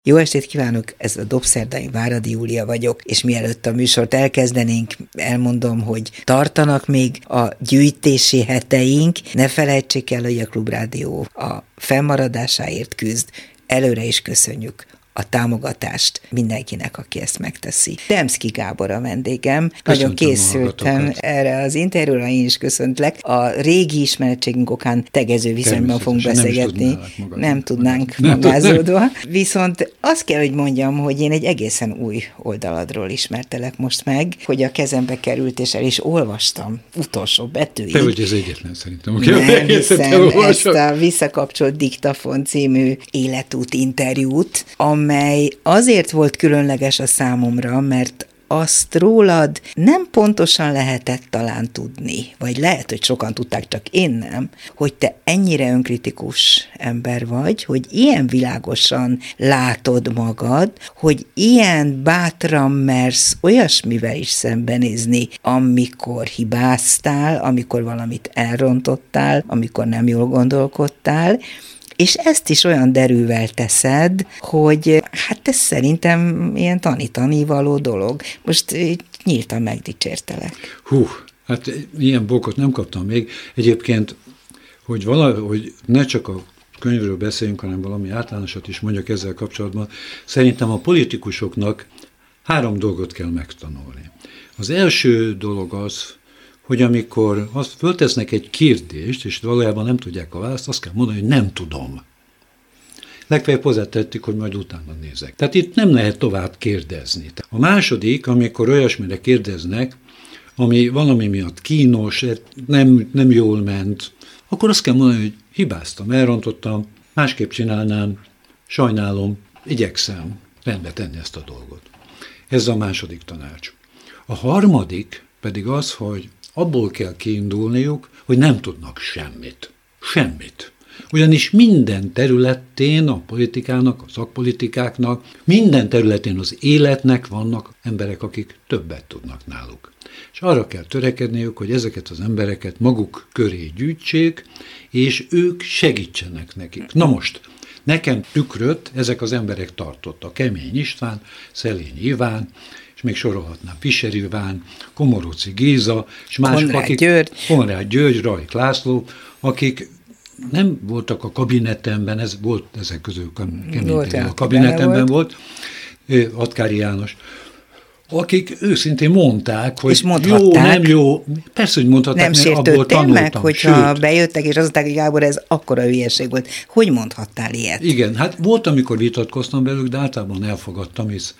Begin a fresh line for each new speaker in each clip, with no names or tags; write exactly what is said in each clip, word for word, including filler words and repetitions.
Jó estét kívánok, ez a Dobszerdai Váradi Júlia vagyok, és mielőtt a műsort elkezdenénk, elmondom, hogy tartanak még a gyűjtési heteink. Ne felejtsék el, hogy a Klubrádió a fennmaradásáért küzd. Előre is köszönjük a támogatást mindenkinek, aki ezt megteszi. Demszky Gábor a vendégem.
Köszöntöm.
Nagyon készültem erre az interjúra, én is köszöntlek. A régi ismerettségünk okán tegező viszonyban fogunk beszélgetni. Nem,
magad,
nem tudnánk
nem
magázódva. Viszont azt kell, hogy mondjam, hogy én egy egészen új oldaladról ismertelek most meg, hogy a kezembe került, és el is olvastam utolsó betűig.
Te vagy az egyetlen szerintem.
Nem hiszem ezt a Visszakapcsolt Diktafon című életút interjút, amely azért volt különleges a számomra, mert azt rólad nem pontosan lehetett talán tudni, vagy lehet, hogy sokan tudták, csak én nem, hogy te ennyire önkritikus ember vagy, hogy ilyen világosan látod magad, hogy ilyen bátran mersz olyasmivel is szembenézni, amikor hibáztál, amikor valamit elrontottál, amikor nem jól gondolkodtál, és ezt is olyan derűvel teszed, hogy hát ez szerintem ilyen tanítani való dolog. Most nyíltan megdicsértelek.
Hú, hát ilyen bókot nem kaptam még. Egyébként, hogy valahogy ne csak a könyvről beszéljünk, hanem valami általánosat is mondjak ezzel kapcsolatban, szerintem a politikusoknak három dolgot kell megtanulni. Az első dolog az, hogy amikor azt föltesznek egy kérdést, és valójában nem tudják a választ, azt kell mondani, hogy nem tudom. Legfeljebb hozzátettük, hogy majd utána nézek. Tehát itt nem lehet tovább kérdezni. A második, amikor olyasmire kérdeznek, ami valami miatt kínos, nem, nem jól ment, akkor azt kell mondani, hogy hibáztam, elrontottam, másképp csinálnám, sajnálom, igyekszem rendbe tenni ezt a dolgot. Ez a második tanács. A harmadik pedig az, hogy abból kell kiindulniuk, hogy nem tudnak semmit. Semmit. Ugyanis minden területén a politikának, a szakpolitikáknak, minden területén az életnek vannak emberek, akik többet tudnak náluk. És arra kell törekedniük, hogy ezeket az embereket maguk köré gyűjtsék, és ők segítsenek nekik. Na most, nekem tükröt ezek az emberek tartottak. Kemény István, Szelény Iván, és még sorolhatnám Fischer Iván, Komorúci Géza, és mások,
Konrád
akik,
György.
Konrád György, Rajk László, akik nem voltak a kabinetemben, ez volt ezek közül kemény a kabinetemben volt, volt Atkári János, akik őszintén mondták, hogy jó, nem jó, persze, hogy mondhatták,
nem
mert abból tanultam.
Meg, hogyha Sőt, bejöttek, és azt mondták, hogy Gábor, ez akkora hülyeség volt. Hogy mondhattál ilyet?
Igen, hát volt, amikor vitatkoztam velük, de általában elfogadtam, hisz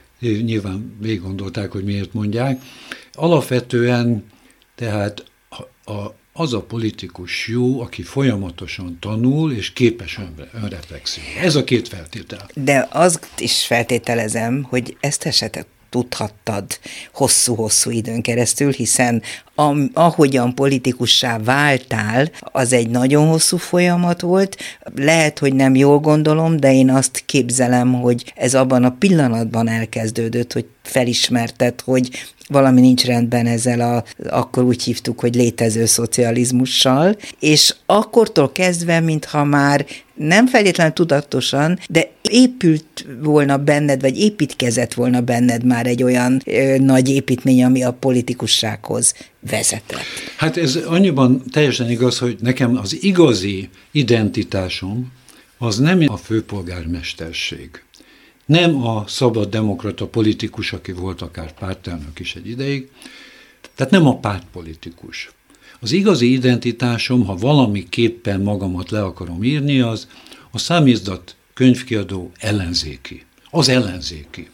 nyilván végig gondolták, hogy miért mondják. Alapvetően tehát a, a, az a politikus jó, aki folyamatosan tanul, és képes önre, önreflexióra. Ez a két feltétel.
De azt is feltételezem, hogy ezt esetet tudhattad hosszú-hosszú időn keresztül, hiszen am, ahogyan politikussá váltál, az egy nagyon hosszú folyamat volt. Lehet, hogy nem jól gondolom, de én azt képzelem, hogy ez abban a pillanatban elkezdődött, hogy felismerted, hogy valami nincs rendben ezzel a, akkor úgy hívtuk, hogy létező szocializmussal, és akkortól kezdve, mintha már nem feltétlenül tudatosan, de épült volna benned, vagy építkezett volna benned már egy olyan ö, nagy építmény, ami a politikussághoz vezetett.
Hát ez annyiban teljesen igaz, hogy nekem az igazi identitásom az nem a főpolgármesterség. Nem a szabad demokrata politikus, aki volt akár pártelnök is egy ideig, tehát nem a pártpolitikus. Az igazi identitásom, ha valamiképpen magamat le akarom írni, az a számizdat könyvkiadó ellenzéki. Az ellenzéki.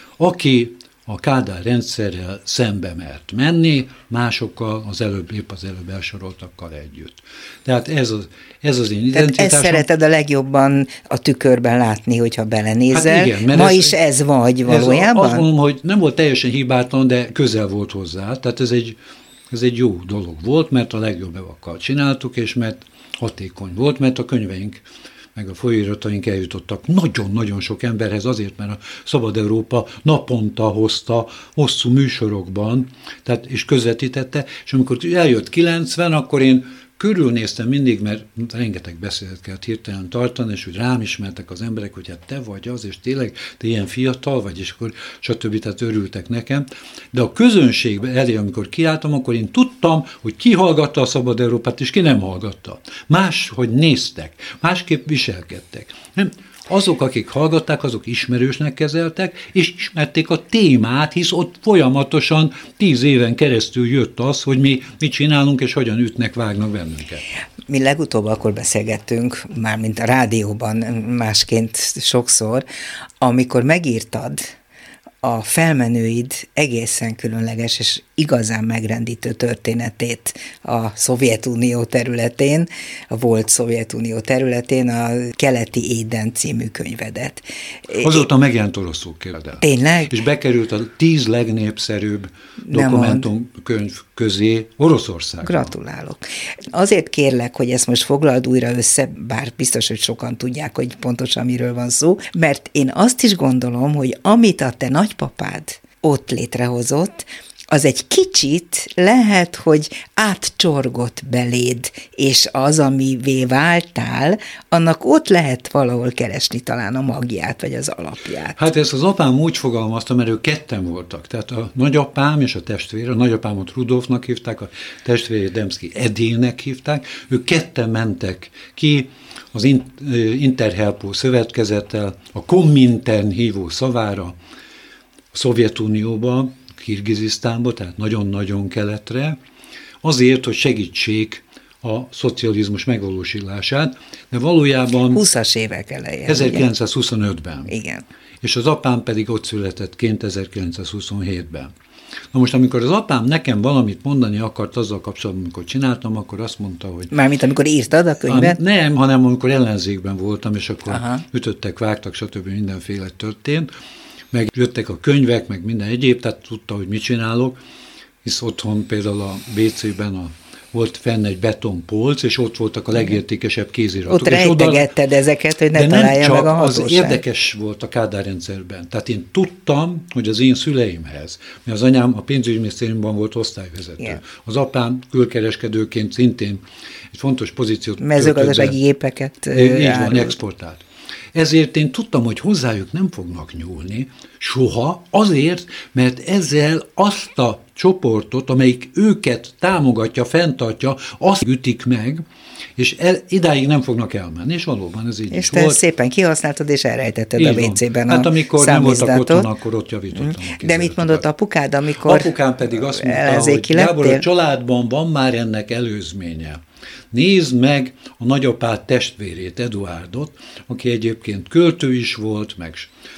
Aki a Kádár rendszerrel szembe mert menni, másokkal, az előbb, épp az előbb elsoroltakkal együtt. Tehát ez az, ez az én identitásom.
Tehát ezt szereted a legjobban a tükörben látni, hogyha belenézel. Hát igen, ma ez, is ez vagy valójában?
Ez azt mondom, hogy nem volt teljesen hibátlan, de közel volt hozzá. Tehát ez egy, ez egy jó dolog volt, mert a legjobb evakkal csináltuk, és mert hatékony volt, mert a könyveink meg a folyóirataink eljutottak nagyon-nagyon sok emberhez, azért, mert a Szabad Európa naponta hozta hosszú műsorokban, tehát, és közvetítette, és amikor eljött kilencven, akkor én körülnéztem mindig, mert rengeteg beszédet kellett hirtelen tartani, és úgy rám ismertek az emberek, hogy hát te vagy az, és tényleg te ilyen fiatal vagy, és akkor stb. Tehát örültek nekem. De a közönség elé, amikor kiálltam, akkor én tudtam, hogy ki hallgatta a Szabad Európát, és ki nem hallgatta. Máshogy néztek, másképp viselkedtek. Nem? Azok, akik hallgatták, azok ismerősnek kezeltek, és ismerték a témát, hisz ott folyamatosan tíz éven keresztül jött az, hogy mi mit csinálunk, és hogyan ütnek, vágnak bennünket.
Mi legutóbb akkor beszélgettünk, mármint a rádióban másként sokszor, amikor megírtad a felmenőid egészen különleges és igazán megrendítő történetét a Szovjetunió területén, a volt Szovjetunió területén, a Keleti Éden című könyvedet.
Azóta megjelent oroszul, kérd el.
Tényleg?
És bekerült a tíz legnépszerűbb dokumentumkönyv közé Oroszországban.
Gratulálok. Azért kérlek, hogy ezt most foglald újra össze, bár biztos, hogy sokan tudják, hogy pontosan miről van szó, mert én azt is gondolom, hogy amit a te nagypapád ott létrehozott, az egy kicsit lehet, hogy átcsorgott beléd, és az, amivé váltál, annak ott lehet valahol keresni talán a magját, vagy az alapját.
Hát ezt az apám úgy fogalmazta, mert ők ketten voltak. Tehát a nagyapám és a testvére, a nagyapámot Rudolfnak hívták, a testvérét Demszky Edének hívták, ők ketten mentek ki az Interhelpó szövetkezettel, a Komintern hívó szavára, a Szovjetunióba, Kirgizisztánba, tehát nagyon-nagyon keletre, azért, hogy segítsék a szocializmus megvalósulását, de valójában
húszas évek elején.
ezerkilencszázhuszonötben.
Igen.
És az apám pedig ott született ként ezerkilencszázhuszonhétben. Na most, amikor az apám nekem valamit mondani akart azzal kapcsolatban, amikor csináltam, akkor azt mondta, hogy...
Mármint amikor írtad a könyvet?
A, nem, hanem amikor ellenzékben voltam, és akkor
Aha.
ütöttek, vágtak, stb. Mindenféle történt. Meg jöttek a könyvek, meg minden egyéb, tehát tudta, hogy mit csinálok, hisz otthon például a bé cében a, volt fenn egy betonpolc, és ott voltak a legértékesebb kéziratok.
Ott rejtegetted oda, ezeket, hogy ne találja meg a hatóság.
Az érdekes volt a Kádár rendszerben. Tehát én tudtam, hogy az én szüleimhez, mert az anyám a pénzügyminisztériumban volt osztályvezető. Igen. Az apám külkereskedőként szintén egy fontos pozíciót
mezőgazdasági gépeket
így van, exportált. Ezért én tudtam, hogy hozzájuk nem fognak nyúlni soha, azért, mert ezzel azt a csoportot, amelyik őket támogatja, fenntartja, azt ütik meg, és el, idáig nem fognak elmenni, és valóban ez így
és
is
te
volt.
Szépen kihasználtad, és elrejtetted
így
a vé cében a
Hát amikor nem voltak otthon, akkor ott javítottam a kéziratot.
De mit mondott apukád, amikor
Apukám pedig azt mondta, hogy Gábor, a családban van már ennek előzménye. Nézd meg a nagyapád testvérét, Eduárdot, aki egyébként költő is volt, meg,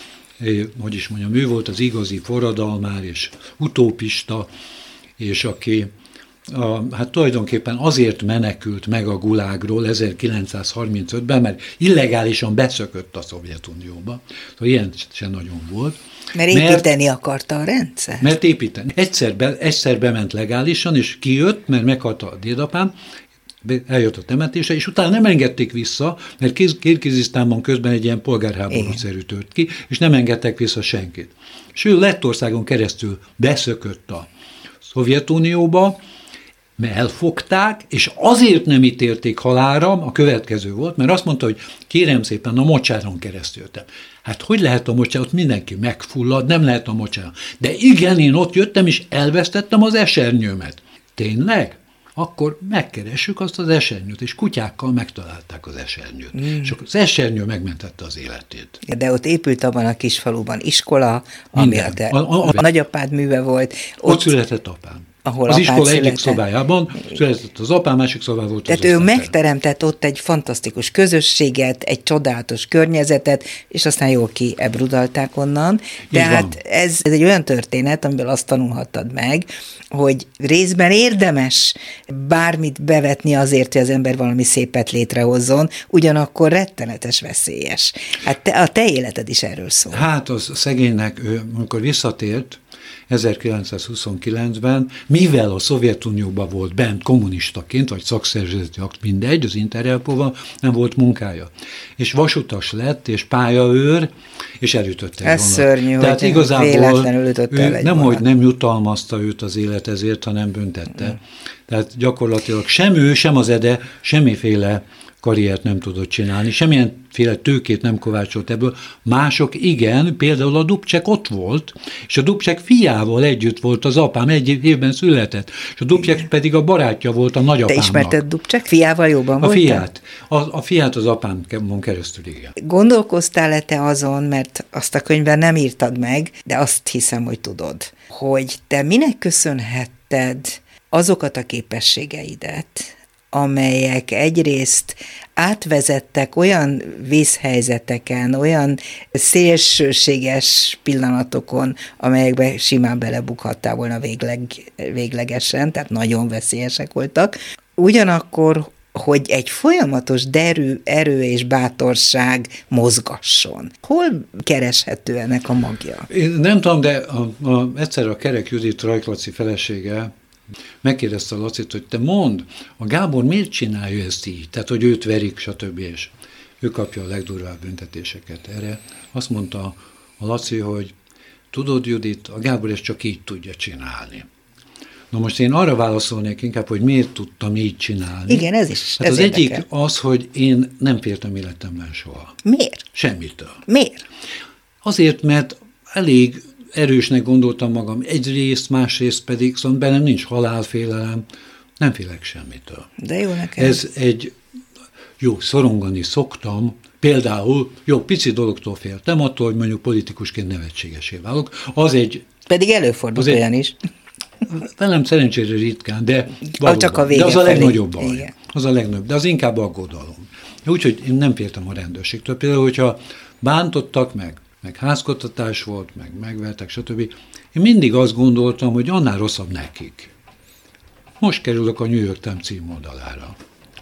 hogy is mondjam, ő volt az igazi forradalmár és utópista, és aki a, hát tulajdonképpen azért menekült meg a Gulágról ezerkilencszázharmincötben, mert illegálisan beszökött a Szovjetunióba. Szóval ilyen sem nagyon volt.
Mert építeni mert, akarta a rendszer?
Mert építeni. Egyszer, be, egyszer bement legálisan, és kijött, mert meghalta a dédapám, eljött a temetése, és utána nem engedték vissza, mert Kirgizisztánban közben egy ilyen polgárháborúszerű tört ki, és nem engedtek vissza senkit. És ő Lettországon keresztül beszökött a Szovjetunióba, mert elfogták, és azért nem ítélték halálra, a következő volt, mert azt mondta, hogy kérem szépen, a mocsáron keresztül jöttem. Hát hogy lehet a mocsáron? Ott mindenki megfullad, nem lehet a mocsáron. De igen, én ott jöttem, és elvesztettem az esernyőmet. Tényleg? Akkor megkeressük azt az esernyőt, és kutyákkal megtalálták az esernyőt. Mm. És akkor az esernyő megmentette az életét.
De ott épült abban a kis faluban iskola, ami a, te, a, a, a, a nagyapád műve volt.
Ott, ott született apám.
Ahol
az iskola
született.
egyik szobájában született az apám, másik szobában volt az
Tehát ő megteremtett ott egy fantasztikus közösséget, egy csodálatos környezetet, és aztán jól kiebrudalták onnan. Tehát ez, ez egy olyan történet, amiből azt tanulhattad meg, hogy részben érdemes bármit bevetni azért, hogy az ember valami szépet létrehozzon, ugyanakkor rettenetes veszélyes. Hát te, a te életed is erről szól.
Hát az szegénynek, ő, amikor visszatért, ezerkilencszázhuszonkilencben, mivel a Szovjetunióban volt bent kommunistaként, vagy szakszervezeti akt, mindegy, az Interhelpóval, nem volt munkája. És vasutas lett, és pályaőr, és elütötte egy
Ez vonat. Szörnyű,
Tehát
hogy
igazából
véletlenül ütötte el egy
nem,
vonat.
hogy nem jutalmazta őt az élet ezért, hanem büntette. Mm. Tehát gyakorlatilag sem ő, sem az Ede semmiféle karriert nem tudott csinálni, semmilyenféle tőkét nem kovácsolt ebből. Mások igen, például a Dubček ott volt, és a Dubček fiával együtt volt az apám, egy évben született, és a Dubček pedig a barátja volt a nagyapámnak.
Te ismerted Dubček? Fiával jóban voltál?
A fiát. A, a fiát az apámon keresztül, igen.
Gondolkoztál-e te azon, mert azt a könyvben nem írtad meg, de azt hiszem, hogy tudod, hogy te minek köszönhetted azokat a képességeidet, amelyek egyrészt átvezettek olyan vészhelyzeteken, olyan szélsőséges pillanatokon, amelyekbe simán belebukhattál volna végleg, véglegesen, tehát nagyon veszélyesek voltak. Ugyanakkor, hogy egy folyamatos derű, erő és bátorság mozgasson. Hol kereshető ennek a magja?
Én nem tudom, de a, a, egyszer a Kerek Judit Rajk Laci felesége megkérdezte a Lacit, hogy te mondd, a Gábor miért csinálja ezt így? Tehát, hogy őt verik, stb. És ő kapja a legdurvább büntetéseket erre. Azt mondta a Laci, hogy tudod, Judit, a Gábor ezt csak így tudja csinálni. Na most én arra válaszolnék inkább, hogy miért tudtam így csinálni.
Igen, ez is.
Hát
ez
az
érdekel.
egyik az, hogy én nem féltem életemben soha.
Miért?
Semmitől.
Miért?
Azért, mert elég erősnek gondoltam magam egyrészt, másrészt pedig, szóval bennem nincs halálfélelem, nem félek semmitől.
De jó nekem.
Ez egy, jó, szorongani szoktam, például, jó, pici dologtól féltem, attól, hogy mondjuk politikusként nevetségesé válok, az egy...
Pedig előfordul olyan is.
Velem szerencsére ritkán, de valóban,
csak a vége
de az a
felé.
legnagyobb baj.
Igen.
Az a legnagyobb, de az inkább aggodalom. Úgyhogy én nem féltem a rendőrségtől. Például, hogyha bántottak meg, meg házkottatás volt, meg megvertek, stb. Én mindig azt gondoltam, hogy annál rosszabb nekik. Most kerülök a New York Times címoldalára.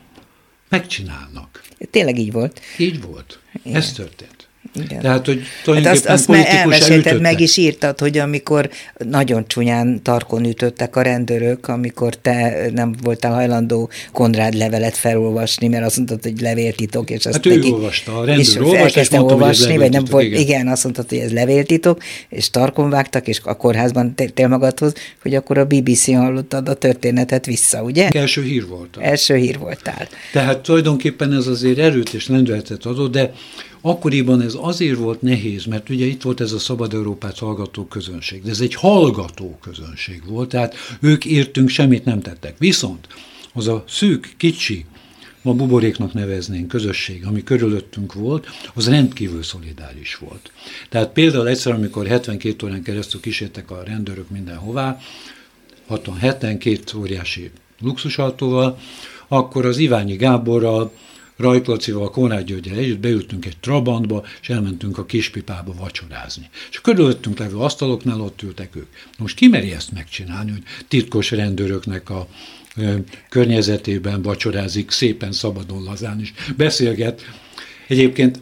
Megcsinálnak.
Tényleg így volt.
Így volt.
Igen.
Ez történt.
Igen.
Tehát, hogy
Hát azt, azt már elmesélted,
elütöttek.
meg is írtad, hogy amikor nagyon csúnyán tarkon ütöttek a rendőrök, amikor te nem voltál hajlandó Konrád levelet felolvasni, mert azt mondtad, hogy levéltitok, és azt
hát ő
neki,
olvasta, a rendőr
és
olvasta, és mondta,
olvasni,
hogy ez
vagy nem volt,
igen.
igen, azt mondtad, hogy ez levéltitok, és tarkon vágtak, és a kórházban tél magadhoz, hogy akkor a bé bé cén hallottad a történetet vissza, ugye?
Első hír voltál.
Első hír voltál.
Tehát tulajdonképpen ez azért erőt és lendületet adott, de akkoriban ez azért volt nehéz, mert ugye itt volt ez a Szabad Európát hallgató közönség, de ez egy hallgató közönség volt, tehát ők értünk, semmit nem tettek. Viszont az a szűk, kicsi, ma buboréknak neveznénk közösség, ami körülöttünk volt, az rendkívül szolidáris volt. Tehát például egyszer, amikor hetvenkét órán keresztül kísértek a rendőrök mindenhová, hatvanheten, két óriási luxusautóval, akkor az Iványi Gáborral, Rajk Lacival, Konrád Györggyel együtt beültünk egy Trabantba, és elmentünk a Kispipába vacsorázni. És a körülöttünk levő asztaloknál ott ültek ők. Most ki meri ezt megcsinálni, hogy titkos rendőröknek a ö, környezetében vacsorázik, szépen szabadon lazán is beszélget. Egyébként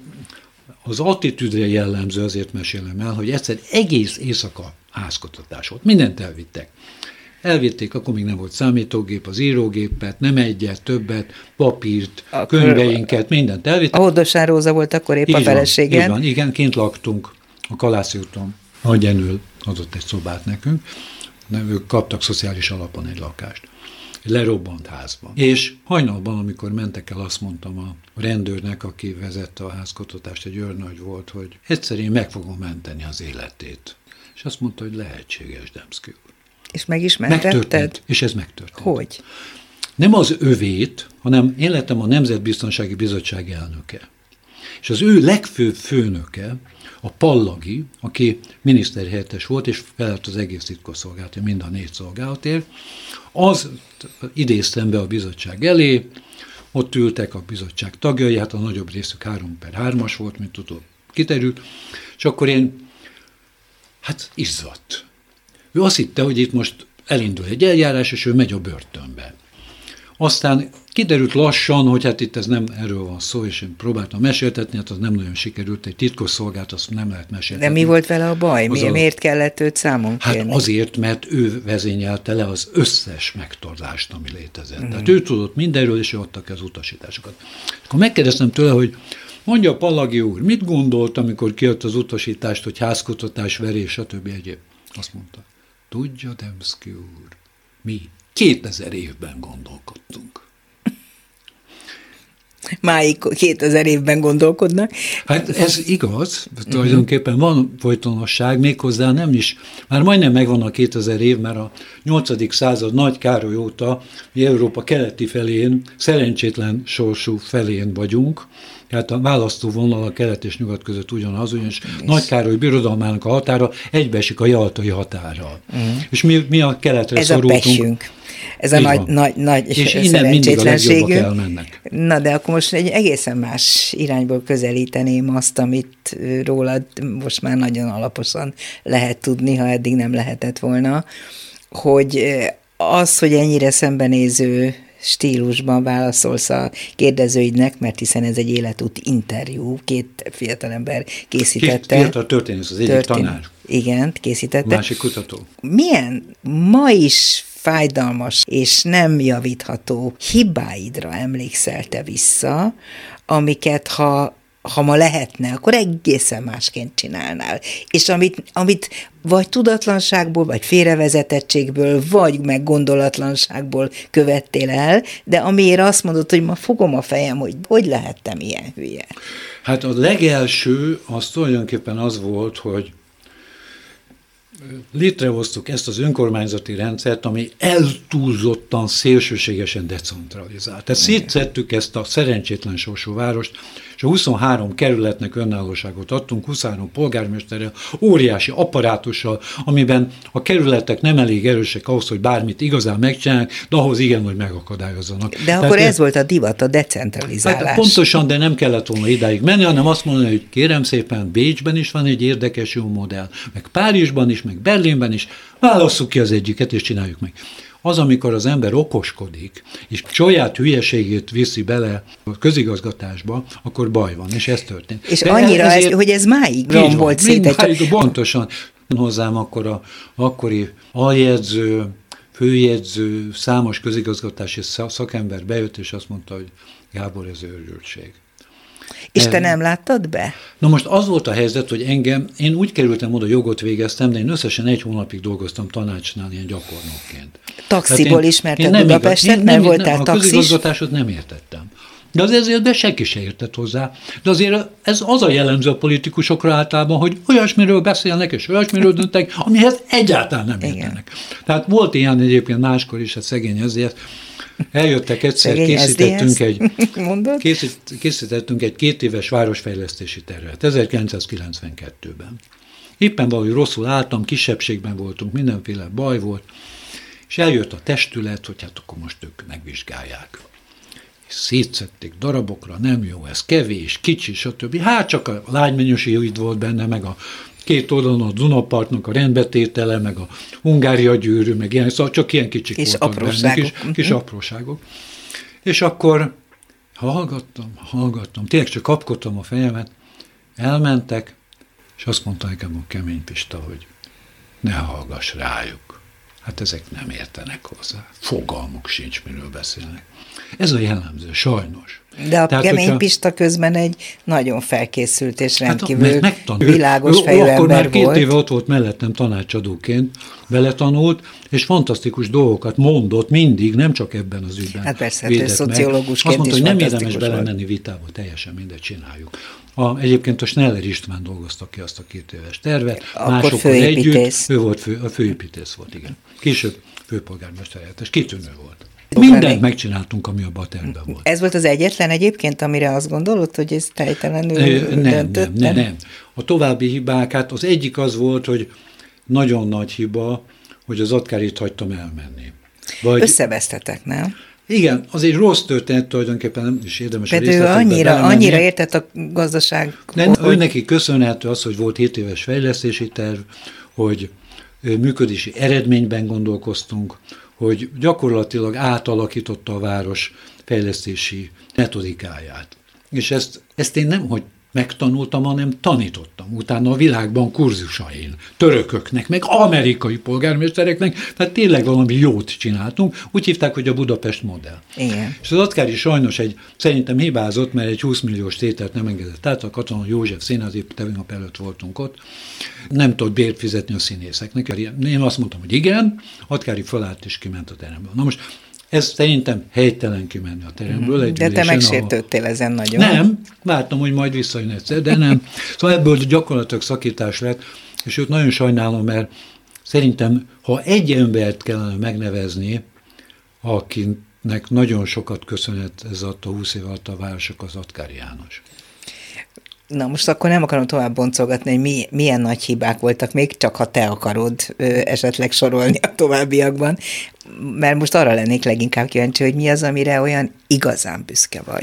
az attitűdre jellemző, azért mesélem el, hogy egyszer egész éjszaka házkutatás volt. Mindent elvittek. Elvitték, akkor még nem volt számítógép, az írógépet, nem egyet, többet, papírt, a könyveinket, mindent elvittek.
A Hódosán Róza volt akkor épp
így
a feleségen.
Van, így van, igen, kint laktunk a Kalászi úton. Nagy Jenő adott egy szobát nekünk, ők kaptak szociális alapon egy lakást. Egy lerobbant házban. És hajnalban, amikor mentek el, azt mondtam a rendőrnek, aki vezette a házkutatást, egy őrnagy volt, hogy egyszer én meg fogom menteni az életét. És azt mondta, hogy lehetséges, Demszky úr.
És meg is mentetted?
Megtörtént, és ez megtörtént.
Hogy?
Nem az övét, hanem én lettem a Nemzetbiztonsági Bizottság elnöke. És az ő legfőbb főnöke, a Pallagi, aki miniszterhelyettes volt, és felelt az egész titkosszolgálatért, mind a négy szolgálatért, az idéztem be a bizottság elé, ott ültek a bizottság tagjai, hát a nagyobb részük három per hármas volt, mint tudod, kiterült, és akkor én, hát izzadt. Ő azt hitte, hogy itt most elindul egy eljárás, és ő megy a börtönbe. Aztán kiderült lassan, hogy hát itt ez nem erről van szó, és én próbáltam meséltetni, hát az nem nagyon sikerült, egy titkosszolgált, azt nem lehet meséltetni.
De mi volt vele a baj? Mi,
a...
Miért kellett őt számon kérni?
Hát azért, mert ő vezényelte le az összes megtorlást, ami létezett. Mm. Tehát ő tudott mindenről, és ő adta ki az utasításokat. Akkor megkérdeztem tőle, hogy mondja Pallagi úr, mit gondolt, amikor kijött az utasítást, hogy házkutatás, verés, stb. Egyéb? Azt mondta, tudja, Demszky úr, mi kétezer évben gondolkodtunk.
Máig kétezer évben gondolkodnak.
Hát ez igaz, tulajdonképpen van folytonosság, méghozzá nem is, már majdnem megvan a kétezer év, mert a nyolcadik század Nagy Károly óta mi Európa keleti felén, szerencsétlen sorsú felén vagyunk, tehát a választóvonal a kelet és nyugat között ugyanaz, ugyanis Nagy Károly birodalmának a határa egybeesik a jaltai határral. Uh-huh. És mi, mi a keletre
ez
szorultunk.
Ez a pesünk. Ez a nagy, nagy, nagy
és innen mindig a legjobbak elmennek.
Na, de akkor most egy egészen más irányból közelíteném azt, amit rólad most már nagyon alaposan lehet tudni, ha eddig nem lehetett volna, hogy az, hogy ennyire szembenéző stílusban válaszolsz a kérdezőidnek, mert hiszen ez egy életút interjú, két fiatalember készítette.
Két fiatal történész, az egyik Történ... tanár.
Igen, készítette.
Másik kutató.
Milyen ma is fájdalmas és nem javítható hibáidra emlékszel te vissza, amiket ha ha ma lehetne, akkor egészen másként csinálnál. És amit, amit vagy tudatlanságból, vagy félrevezetettségből, vagy meg gondolatlanságból követtél el, de amiért azt mondod, hogy ma fogom a fejem, hogy hogy lehettem ilyen hülye.
Hát a legelső az tulajdonképpen az volt, hogy létrehoztuk ezt az önkormányzati rendszert, ami eltúlzottan, szélsőségesen decentralizált. Tehát szétszettük ezt a szerencsétlen sorsú várost, és a huszonhárom kerületnek önállóságot adtunk, huszonhárom polgármesterrel, óriási apparátussal, amiben a kerületek nem elég erősek ahhoz, hogy bármit igazán megcsinálják, de ahhoz igen, hogy megakadályozzanak.
De akkor Tehát, ez volt a divat, a decentralizálás.
Hát pontosan, de nem kellett volna idáig menni, hanem azt mondani, hogy kérem szépen, Bécsben is van egy érdekes jó modell, meg Párizsban is, meg Berlinben is, válasszuk ki az egyiket, és csináljuk meg. Az, amikor az ember okoskodik, és saját hülyeségét viszi bele a közigazgatásba, akkor baj van, és ez történt.
És De annyira, ezért, ez, hogy ez máig rombolt szét.
Máig, pontosan. Hozzám akkor a akkori aljegyző, főjegyző, számos közigazgatási szakember bejött, és azt mondta, hogy Gábor, ez őrültség.
És te nem láttad be?
Na most az volt a helyzet, hogy engem, én úgy kerültem oda, jogot végeztem, de én összesen egy hónapig dolgoztam tanácsnál ilyen gyakornokként.
Taxiból ismerted Budapestet, mert voltál taxis?
A közigazgatásot nem értettem. De az ezért de senki se értett hozzá. De azért ez az a jellemző a politikusokra általában, hogy olyasmiről beszélnek, és olyasmiről döntek, amihez egyáltalán nem értenek. Igen. Tehát volt ilyen egyébként máskor is, a szegény ezért. Eljöttek egyszer, készítettünk egy, készít, készítettünk egy két éves városfejlesztési tervet, ezerkilencszázkilencvenkettőben. Éppen valahogy rosszul álltam, kisebbségben voltunk, mindenféle baj volt, és eljött a testület, hogy hát akkor most ők megvizsgálják. És szétszették darabokra, nem jó, ez kevés, kicsi, stb. Hát csak a lágymenyosi ügy volt benne, meg a két oldalon a Dunapartnak a rendbetétele, meg a Hungária gyűrű, meg ilyen, szóval csak ilyen kicsik
kis
voltak
apróságok.
benne, kis, kis uh-huh. apróságok. És akkor hallgattam, hallgattam, tényleg csak kapkodtam a fejemet, elmentek, és azt mondta nekem a Kemény Pista, hogy ne hallgass rájuk. Hát ezek nem értenek hozzá. Fogalmuk sincs, miről beszélnek. Ez a jellemző, sajnos.
De a Tehát, Kemény hogyha... Pista közben egy nagyon felkészült és rendkívül
hát,
világos fejű ember
akkor már két
volt.
éve ott volt mellettem tanácsadóként, beletanult, és fantasztikus dolgokat mondott mindig, nem csak ebben az ügyben.
Hát persze, hát ő szociológusként
azt mondta, hogy nem érdemes
volt.
belemenni vitába, teljesen mindegy csináljuk. A, egyébként a Schneller István dolgozta ki azt a két éves tervet,
akkor
másokkal együtt, ő volt fő, a főépítész volt, igen. Később főpolgármester helyettes, kitűnő volt. Mindent megcsináltunk, ami abban a tervben volt.
Ez volt az egyetlen egyébként, amire azt gondolod, hogy ez teljtelenül
nem, nem, nem, nem. A további hibák, hát az egyik az volt, hogy nagyon nagy hiba, hogy az Atkárit hagytam elmenni. Vagy...
Összevesztetek, nem?
Igen, az egy rossz történet, tulajdonképpen nem is érdemes
a részletekbe annyira, annyira értett a gazdaság.
De ő neki köszönhető az, hogy volt hét éves fejlesztési terv, hogy működési eredményben gondolkoztunk, hogy gyakorlatilag átalakította a város fejlesztési metodikáját. És ezt, ezt én nem, hogy megtanultam, hanem tanítottam. Utána a világban kurzusain, törököknek, meg amerikai polgármestereknek, tehát tényleg valami jót csináltunk. Úgy hívták, hogy a Budapest modell.
Igen.
És az Atkári sajnos egy, szerintem hibázott, mert egy húsz milliós tételt nem engedett át, a Katona József Színház, tegnap előtt voltunk ott, nem tudott bért fizetni a színészeknek. Én azt mondtam, hogy igen, Atkári felállt és kiment a teremből. Na most ez szerintem helytelen kimenni a teremből. Egy
de te megsértődtél ahol... ezen nagyon.
Nem, vártam, hogy majd visszajön egyszer, de nem. Szóval ebből gyakorlatilag szakítás lett, és őt nagyon sajnálom, mert szerintem, ha egy embert kellene megnevezni, akinek nagyon sokat köszönhet ez a húsz év alatt a városok, az Atkári János.
Na most akkor nem akarom tovább boncolgatni, hogy mi, milyen nagy hibák voltak még, csak ha te akarod ö, esetleg sorolni a továbbiakban, mert most arra lennék leginkább kíváncsi, hogy mi az, amire olyan igazán büszke vagy.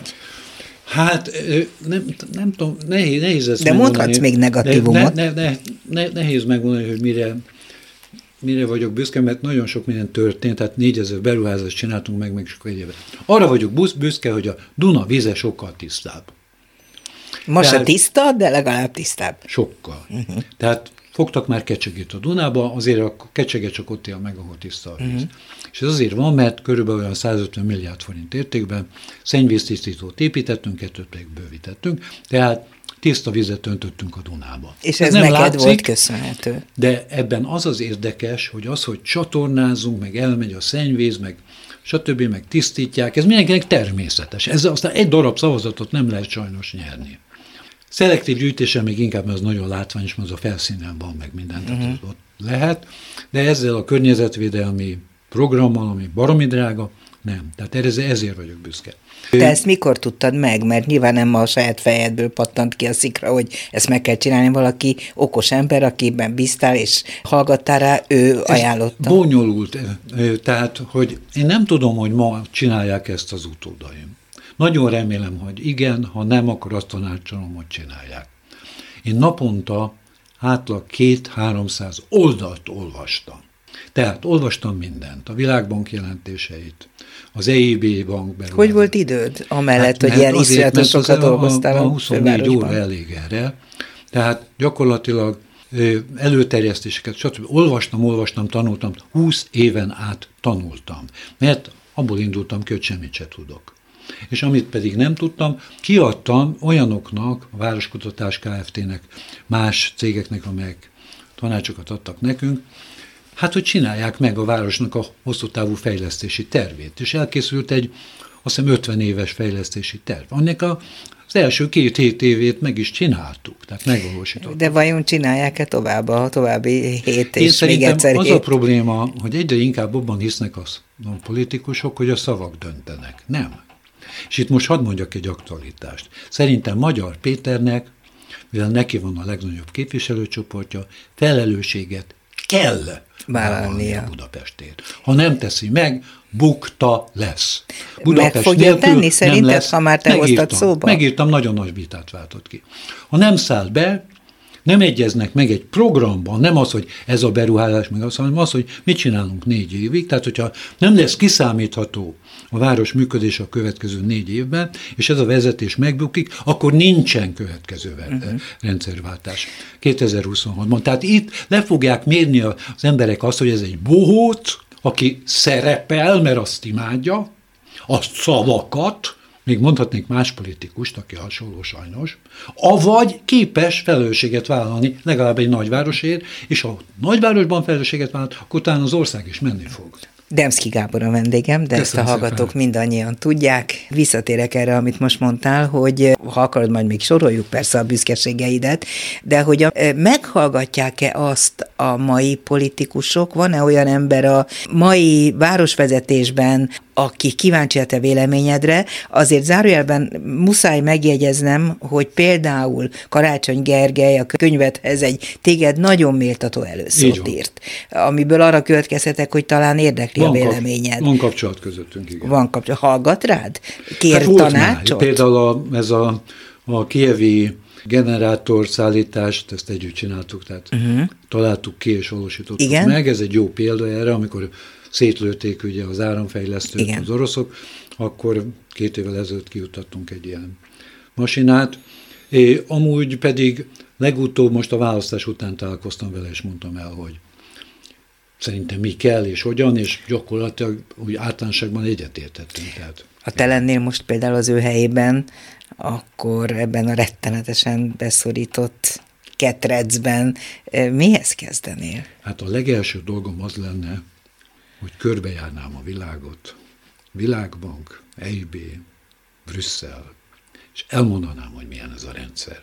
Hát nem, nem tudom, nehéz, nehéz ezt
de
megmondani.
mondhatsz még negatívumot.
Ne, ne, ne, ne, nehéz megmondani, hogy mire, mire vagyok büszke, mert nagyon sok minden történt, tehát négyezer beruházást csináltunk meg, meg sok egyébben. Arra vagyok büszke, hogy a Duna víze sokkal tisztább.
Most a tiszta, de legalább tisztább.
Sokkal. Uh-huh. Tehát fogtak már kecsegét a Dunába, azért a kecsege csak ott él meg, ahol tiszta a víz. Uh-huh. És ez azért van, mert körülbelül olyan százötven milliárd forint értékben szennyvíztisztítót építettünk, kettőt pedig bővítettünk, tehát tiszta vizet öntöttünk a Dunába.
És ez, ez nem neked látszik, volt köszönhető.
De ebben az az érdekes, hogy az, hogy csatornázunk, meg elmegy a szennyvíz, meg stb. Meg tisztítják, ez mindenkinek természetes. Ezzel aztán egy darab szavazatot nem lehet sajnos nyerni. Szelektív gyűjtésen még inkább, mert az nagyon látványos, mert az a felszínen van, meg mindent, uh-huh. ott lehet, de ezzel a környezetvédelmi programmal, ami baromi drága, nem. Tehát ezért vagyok büszke.
Te ezt mikor tudtad meg? Mert nyilván nem a saját fejedből pattant ki a szikra, hogy ezt meg kell csinálni, valaki okos ember, akiben bíztál és hallgattál rá, ő ajánlotta.
Bonyolult, tehát, hogy én nem tudom, hogy ma csinálják ezt az utódaim. Nagyon remélem, hogy igen, ha nem, akkor azt tanácsolom, hogy csinálják. Én naponta átlag két-háromszáz oldalt olvastam. Tehát olvastam mindent, a Világbank jelentéseit, az é i bé bank belül.
Hogy volt időd? Amellett, hát, hogy ilyen iszonyatosokat dolgoztál a,
a huszonnégy óra elég erre. Tehát gyakorlatilag előterjesztéseket, stb. Olvastam, olvastam, tanultam, húsz éven át tanultam. Mert abból indultam ki, hogy semmit se tudok. És amit pedig nem tudtam, kiadtam olyanoknak, a Városkutatás Kft-nek, más cégeknek, amelyek tanácsokat adtak nekünk, hát, hogy csinálják meg a városnak a hosszú távú fejlesztési tervét. És elkészült egy, azt hiszem, ötven éves fejlesztési terv. Annak a az első két-hét évét meg is csináltuk, tehát megvalósítottuk.
De vajon csinálják-e tovább a további hét
Én
és még egyszer
az
hét?
a probléma, hogy egyre inkább abban hisznek a politikusok, hogy a szavak döntenek. Nem. És itt most hadd mondjak egy aktualitást. Szerintem Magyar Péternek, mivel neki van a legnagyobb képviselőcsoportja, felelősséget kell vállalnia Budapestért. Ha nem teszi meg, bukta lesz. Budapest
meg fogja
nélkül
tenni szerinted, lesz. Ha már te
megírtam,
hoztad szóba?
Megírtam, nagyon nagy vitát váltott ki. Ha nem száll be, nem egyeznek meg egy programban, nem az, hogy ez a beruházás, meg az, hanem az, hogy mit csinálunk négy évig. Tehát, hogyha nem lesz kiszámítható a város működése a következő négy évben, és ez a vezetés megbukik, akkor nincsen következő uh-huh. rendszerváltás kétezer-huszonhatban. Tehát itt le fogják mérni az emberek azt, hogy ez egy bohóc, aki szerepel, mert azt imádja, azt szavakat, még mondhatnék más politikust, aki hasonló sajnos, avagy képes felelősséget vállalni legalább egy nagyvárosért, és ha nagyvárosban felelősséget vállal, akkor utána az ország is menni fog.
Demszky Gábor a vendégem, de
Köszönöm
ezt a hallgatók
szépen.
Mindannyian tudják. Visszatérek erre, amit most mondtál, hogy ha akarod, majd még soroljuk persze a büszkeségeidet, de hogy a, meghallgatják-e azt a mai politikusok? Van-e olyan ember a mai városvezetésben, aki kíváncsi a te véleményedre? Azért zárójelben muszáj megjegyeznem, hogy például Karácsony Gergely a könyvedhez egy téged nagyon méltató előszót írt, amiből arra következhetek, hogy talán érdekli van a véleményed.
Kap, van kapcsolat közöttünk, igen.
Van kapcsolat. Hallgat rád? Kér
hát
tanácsot?
Már. Például a, ez a, a kijevi generátorszállítást, ezt együtt csináltuk, tehát uh-huh. találtuk ki és valósítottuk igen? meg. Ez egy jó példa erre, amikor szétlőtték ugye az áramfejlesztőt az oroszok, akkor két évvel ezelőtt kijuttattunk egy ilyen masinát. É, amúgy pedig legutóbb most a választás után találkoztam vele, és mondtam el, hogy szerintem mi kell, és hogyan, és gyakorlatilag úgy általánosságban egyetértettünk. Tehát.
Ha te lennél most például az ő helyében, akkor ebben a rettenetesen beszorított ketrecben mihez kezdenél?
Hát a legelső dolgom az lenne, hogy körbejárnám a világot. Világbank, é i bé, Brüsszel, és elmondanám, hogy milyen ez a rendszer.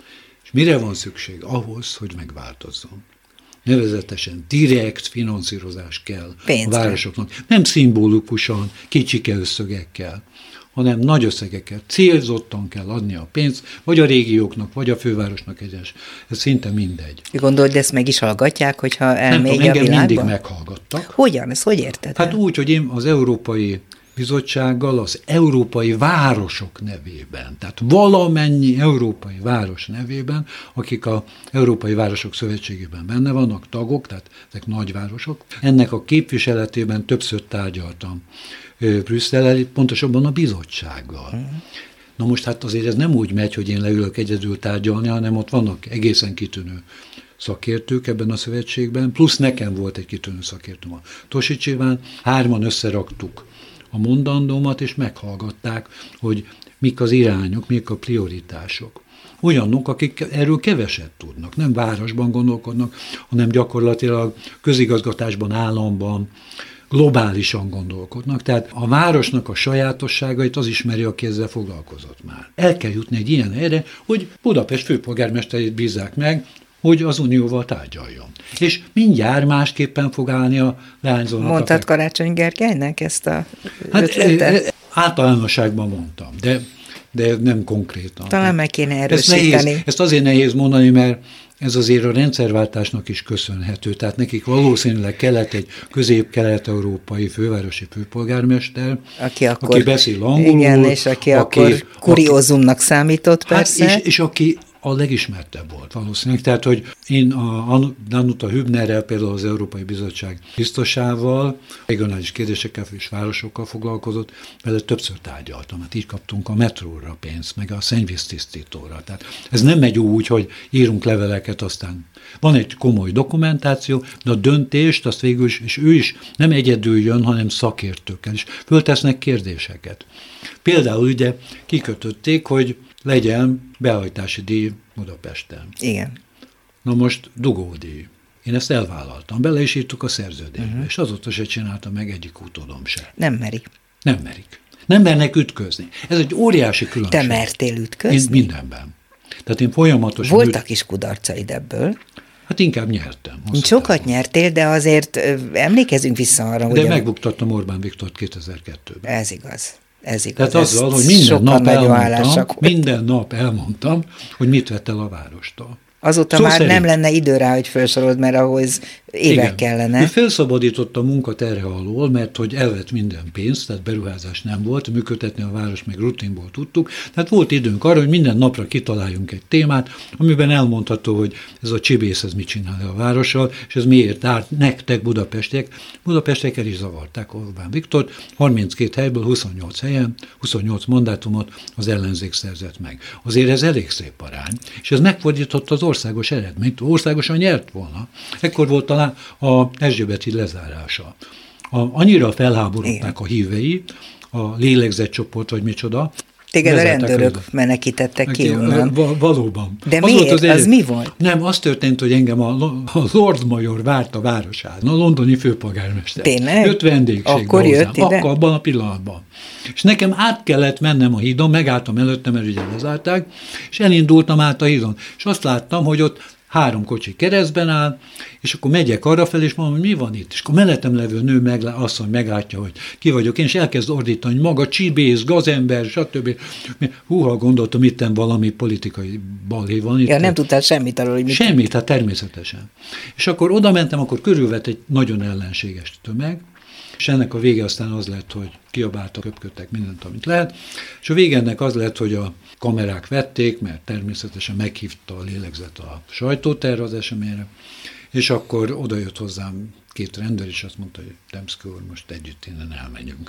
És mire van szükség? Ahhoz, hogy megváltozzon. Nevezetesen direkt finanszírozás kell Pénzre. A városoknak. Nem szimbolikusan, kicsike összegekkel, hanem nagy összegeket célzottan kell adni a pénzt, vagy a régióknak, vagy a fővárosnak egyes. Ez szinte mindegy.
Gondolod, de ezt meg is hallgatják, hogyha elmegy a
világban?
Engem
mindig meghallgattak.
Hogyan? Ezt hogy érted?
Hát úgy, hogy én az Európai Bizottsággal az európai városok nevében, tehát valamennyi európai város nevében, akik az Európai Városok Szövetségében benne vannak, tagok, tehát ezek nagyvárosok, ennek a képviseletében többször tárgyaltam Brüsszellel, pontosabban a bizottsággal. Na most hát azért ez nem úgy megy, hogy én leülök egyedül tárgyalni, hanem ott vannak egészen kitűnő szakértők ebben a szövetségben, plusz nekem volt egy kitűnő szakértőm a Tosicséván, hárman összeraktuk a mondandómat, és meghallgatták, hogy mik az irányok, mik a prioritások. Olyanok, akik erről keveset tudnak, nem városban gondolkodnak, hanem gyakorlatilag közigazgatásban, államban, globálisan gondolkodnak. Tehát a városnak a sajátosságait az ismeri, aki ezzel foglalkozott már. El kell jutni egy ilyen helyre, hogy Budapest főpolgármesterét bízzák meg, hogy az Unióval tárgyaljon. És mindjárt másképpen fog állni a leányzónak.
Mondtad Karácsony Gergelynek ezt a
hát,
ötletet?
Általánosságban mondtam, de, de nem konkrétan.
Talán meg kéne
erősíteni. Ezt, nehéz, ezt azért nehéz mondani, mert ez azért a rendszerváltásnak is köszönhető. Tehát nekik valószínűleg kellett egy közép-kelet-európai fővárosi főpolgármester, aki, akkor, aki beszél angolul.
Igen, és aki, aki akkor kuriózumnak számított persze.
Hát és, és aki a legismertebb volt valószínűleg. Tehát, hogy én a Danuta Hübnerrel, például az Európai Bizottság biztosával, regionális kérdésekkel és városokkal foglalkozott, vele többször tárgyaltam. Hát így kaptunk a metróra pénzt, meg a szennyvíztisztítóra. Tehát ez nem megy úgy, hogy írunk leveleket, aztán van egy komoly dokumentáció, de a döntést azt végül is, és ő is nem egyedül jön, hanem szakértőkkel is. Föltesznek kérdéseket. Például ugye kikötötték, hogy legyen behajtási díj Budapesten.
Igen.
Na most dugódíj. Én ezt elvállaltam, bele is írtuk a szerződésbe, uh-huh. és azóta se csinálta meg egyik utódom se.
Nem merik.
Nem merik. Nem mernek ütközni. Ez egy óriási különbség.
Te mertél ütközni?
Én mindenben. Tehát én folyamatosan...
Voltak üt... is kudarcaid ebből.
Hát inkább nyertem.
Sokat nyertél, de azért emlékezünk vissza arra,
de
hogy... De
megbuktattam Orbán Viktort kétezer-kettőben.
Ez igaz. Ez igaz.
Tehát azzal, hogy minden nap, elmondtam, minden nap elmondtam, hogy mit vett el a várostól.
Azóta
Szó
már
szerint.
Nem lenne idő rá, hogy felsorold, mert ahhoz évek Igen. kellene.
Ő felszabadított a munkaterhe alól, mert hogy elvett minden pénzt, tehát beruházás nem volt, működtetni a város meg rutinból tudtuk, tehát volt időnk arra, hogy minden napra kitaláljunk egy témát, amiben elmondható, hogy ez a csibész ez mit csinál a várossal, és ez miért árt nektek budapestiek. Budapestiek el is zavarták Orbán Viktort, harminckét helyből huszonnyolc helyen, huszonnyolc mandátumot az ellenzék szerzett meg. Azért ez elég szép arány, és ez megfordította az országos eredményt, országosan nyert volna. Ekkor volt talán a Erzsébet-híd lezárása. A, annyira felháborodták a hívei, a lélegzetcsoport, vagy micsoda.
Téged a rendőrök menekítettek ki onnan.
Valóban.
De az miért? Az, az mi volt?
Nem, az történt, hogy engem a, a Lord Major várt a városán, a londoni főpolgármester.
Tényleg?
Jött vendégség.
Akkor hozzám, jött ide?
Akkor, abban a pillanatban. És nekem át kellett mennem a hídon, megálltam előtte, mert ugye lezárták, és elindultam át a hídon. És azt láttam, hogy ott három kocsi keresztben áll, és akkor megyek arrafelé, és mondom, hogy mi van itt? És akkor mellettem levő nő meg, asszony meglátja, hogy ki vagyok én, és elkezd ordítani, hogy maga csibész, gazember, stb. Húha, gondoltam, itten valami politikai balhé van. Itt
ja, nem tudtál semmit arról, hogy mit...
Semmit, hát természetesen. És akkor oda mentem, akkor körülvett egy nagyon ellenséges tömeg, és ennek a vége aztán az lett, hogy kiabáltak, köpködtek mindent, amit lehet, és a vége ennek az lett, hogy a kamerák vették, mert természetesen meghívta a lélegzet a sajtóterv az eseményre, és akkor oda jött hozzám két rendőr, és azt mondta, hogy Demszky úr, most együtt innen elmegyünk.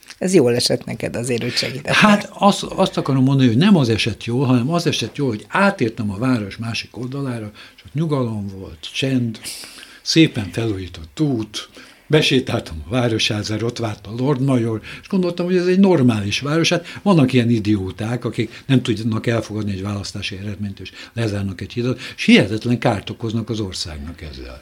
Ez jól esett neked azért, hogy segített.
Hát azt, azt akarom mondani, hogy nem az esett jól, hanem az esett jól, hogy átértem a város másik oldalára, és ott nyugalom volt, csend, szépen felújított út, besétáltam a városházára, ott várt a Lord Mayor, és gondoltam, hogy ez egy normális város. Hát vannak ilyen idióták, akik nem tudnak elfogadni egy választási eredményt, és lezárnak egy hidat, és hihetetlen kárt okoznak az országnak ezzel.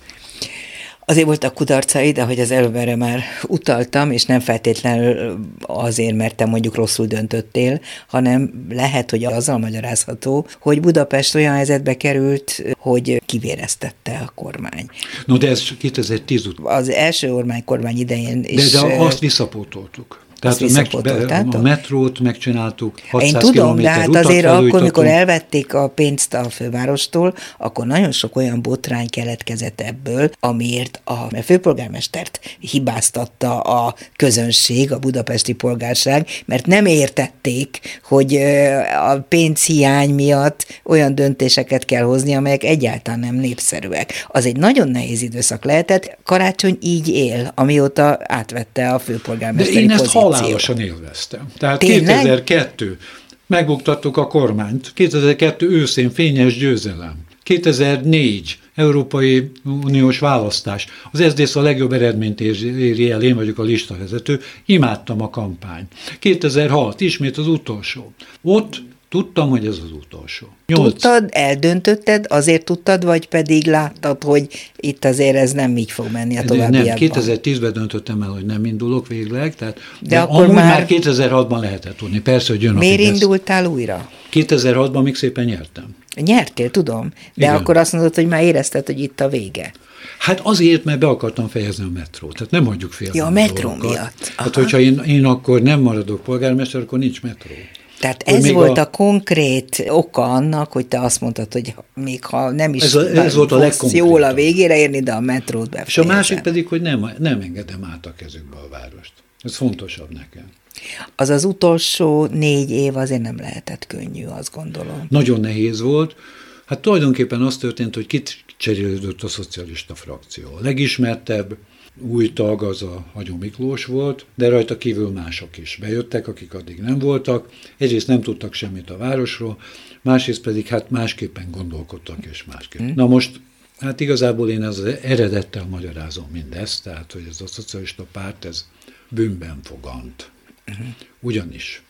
Azért voltak kudarcai, de hogy az előbb erre már utaltam, és nem feltétlenül azért, mert te mondjuk rosszul döntöttél, hanem lehet, hogy azzal magyarázható, hogy Budapest olyan helyzetbe került, hogy kivéreztette a kormány.
No, de ez kétezer-tíz után.
Az első Orbán kormány idején is...
De, de azt visszapótoltuk. Tehát meg, a metrót megcsináltuk, hatszáz
Én tudom, de hát azért akkor, mikor
el...
elvették a pénzt a fővárostól, akkor nagyon sok olyan botrány keletkezett ebből, amiért a főpolgármestert hibáztatta a közönség, a budapesti polgárság, mert nem értették, hogy a pénzhiány miatt olyan döntéseket kell hozni, amelyek egyáltalán nem népszerűek. Az egy nagyon nehéz időszak lehetett. Karácsony így él, amióta átvette a főpolgármesteri pozíciót.
Halálosan élveztem. Tehát tényleg? kétezer-kettő megbuktattuk a kormányt, kétezer-kettő őszén fényes győzelem, kétezer-négy Európai Uniós választás, az es zé dé es a legjobb eredményt éri el, én vagyok a listavezető, imádtam a kampányt. kétezer-hat ismét az utolsó. Ott tudtam, hogy ez az utolsó. Nyolc.
Tudtad, eldöntötted, azért tudtad, vagy pedig láttad, hogy itt azért ez nem így fog menni a továbbiakban?
Nem, kétezer-tízben döntöttem el, hogy nem indulok végleg, tehát, de, de
akkor
amúgy
már...
már kétezer-hatban lehetett tudni. Persze, hogy jön a
Miért
Fidesz.
Indultál újra?
kétezer-hatban még szépen nyertem.
Nyertél, tudom, de igen. Akkor azt mondod, hogy már érezted, hogy itt a vége.
Hát azért, mert be akartam fejezni a metrót, tehát nem hagyjuk félre.
Ja, a metró miatt.
Hát, hogyha én, én akkor nem maradok polgármester, akkor nincs metró.
Tehát ez volt a... a konkrét oka annak, hogy te azt mondtad, hogy még ha nem is
ez a, ez volt a
jól a végére érni, de a metrót befejezem.
És a másik pedig, hogy nem, nem engedem át a kezükbe a várost. Ez fontosabb nekem.
Az az utolsó négy év azért nem lehetett könnyű, azt gondolom.
Nagyon nehéz volt. Hát tulajdonképpen az történt, hogy kicserélődött a szocialista frakció. A legismertebb új tag az a Hagyó Miklós volt, de rajta kívül mások is bejöttek, akik addig nem voltak. Egyrészt nem tudtak semmit a városról, másrészt pedig hát másképpen gondolkodtak és másképp. Hmm. Na most, hát igazából én az eredettel magyarázom mindezt, tehát hogy ez a szocialista párt, ez bűnben fogant. Hmm. Ugyanis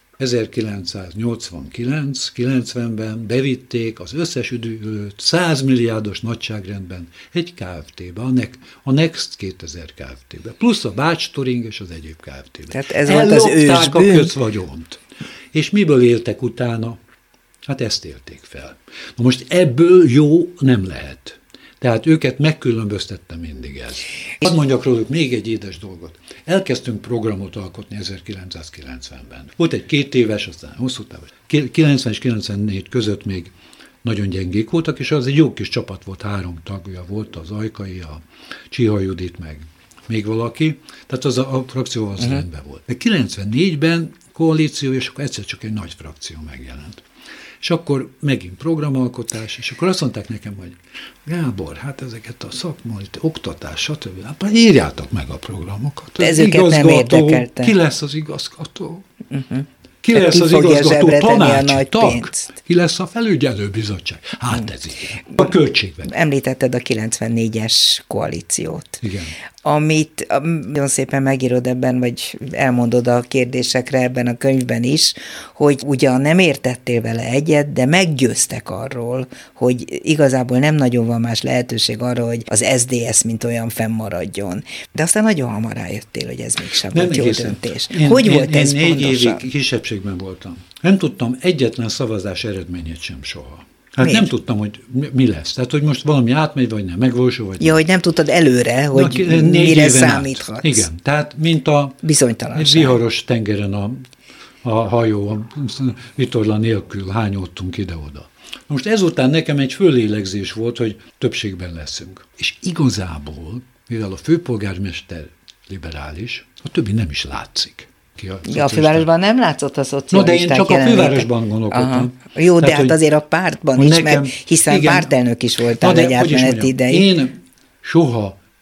ezerkilencszáznyolcvankilenc-kilencvenben bevitték az összes üdülőt száz milliárdos nagyságrendben egy Kft-be, a, ne- a Next kétezer Kft-be, plusz a Bács Toring és az egyéb Kft-be.
Tehát ez volt az ősbűn.
a közvagyont. És miből éltek utána? Hát ezt élték fel. Na most ebből jó nem lehet. Tehát őket megkülönböztette mindig ez. Hadd mondjak róluk még egy édes dolgot. Elkezdtünk programot alkotni ezerkilencszázkilencvenben. Volt egy két éves, aztán hosszú távos. kilencven és kilencvennégy között még nagyon gyengék voltak, és az egy jó kis csapat volt, három tagja volt, az Ajkai, a Csiha Judit, meg még valaki. Tehát az a, a frakció az uh-huh. rendben volt. De kilencvennégyben koalíció, és akkor egyszer csak egy nagy frakció megjelent. És akkor megint programalkotás, és akkor azt mondták nekem, hogy Gábor, hát ezeket a szakmai, oktatás, stb. Hát írjátok meg a programokat.
De ez őket nem érdekelte.
Ki lesz az igazgató?
Uh-huh.
Ki lesz az igazgató? Tanácsi tag? Ki lesz a felügyelőbizottság? Hát ez igen. A költségvetés.
Említetted a kilencvennégyes koalíciót.
Igen.
Amit nagyon szépen megírod ebben, vagy elmondod a kérdésekre ebben a könyvben is, hogy ugyan nem értettél vele egyet, de meggyőztek arról, hogy igazából nem nagyon van más lehetőség arra, hogy az es zé dé es mint olyan fennmaradjon. De aztán nagyon hamar rájöttél, hogy ez mégsem volt jó döntés.
Én,
hogy
én,
volt
én
ez
négy
pontosan?
évig kisebbségben voltam. Nem tudtam egyetlen szavazás eredményét sem soha. Hát Miért? Nem tudtam, hogy mi lesz. Tehát, hogy most valami átmegy, vagy nem, megvalósul, vagy
nem. Ja, hogy nem tudtad előre, hogy Na, mire számíthatsz.
Át. Igen, tehát mint a viharos tengeren a, a hajó, a vitorla nélkül hányódtunk ide-oda. Most ezután nekem egy fölélegzés volt, hogy többségben leszünk. És igazából, mivel a főpolgármester liberális, a többi nem is látszik. A,
ja, a fővárosban nem látszott a szocialisták.
No, de én csak jelenléte. A fővárosban gondolkodtam.
Jó, tehát, de hát azért a pártban is, nekem, mert hiszen igen, pártelnök is voltál egy átmeneti ideig.
Én soha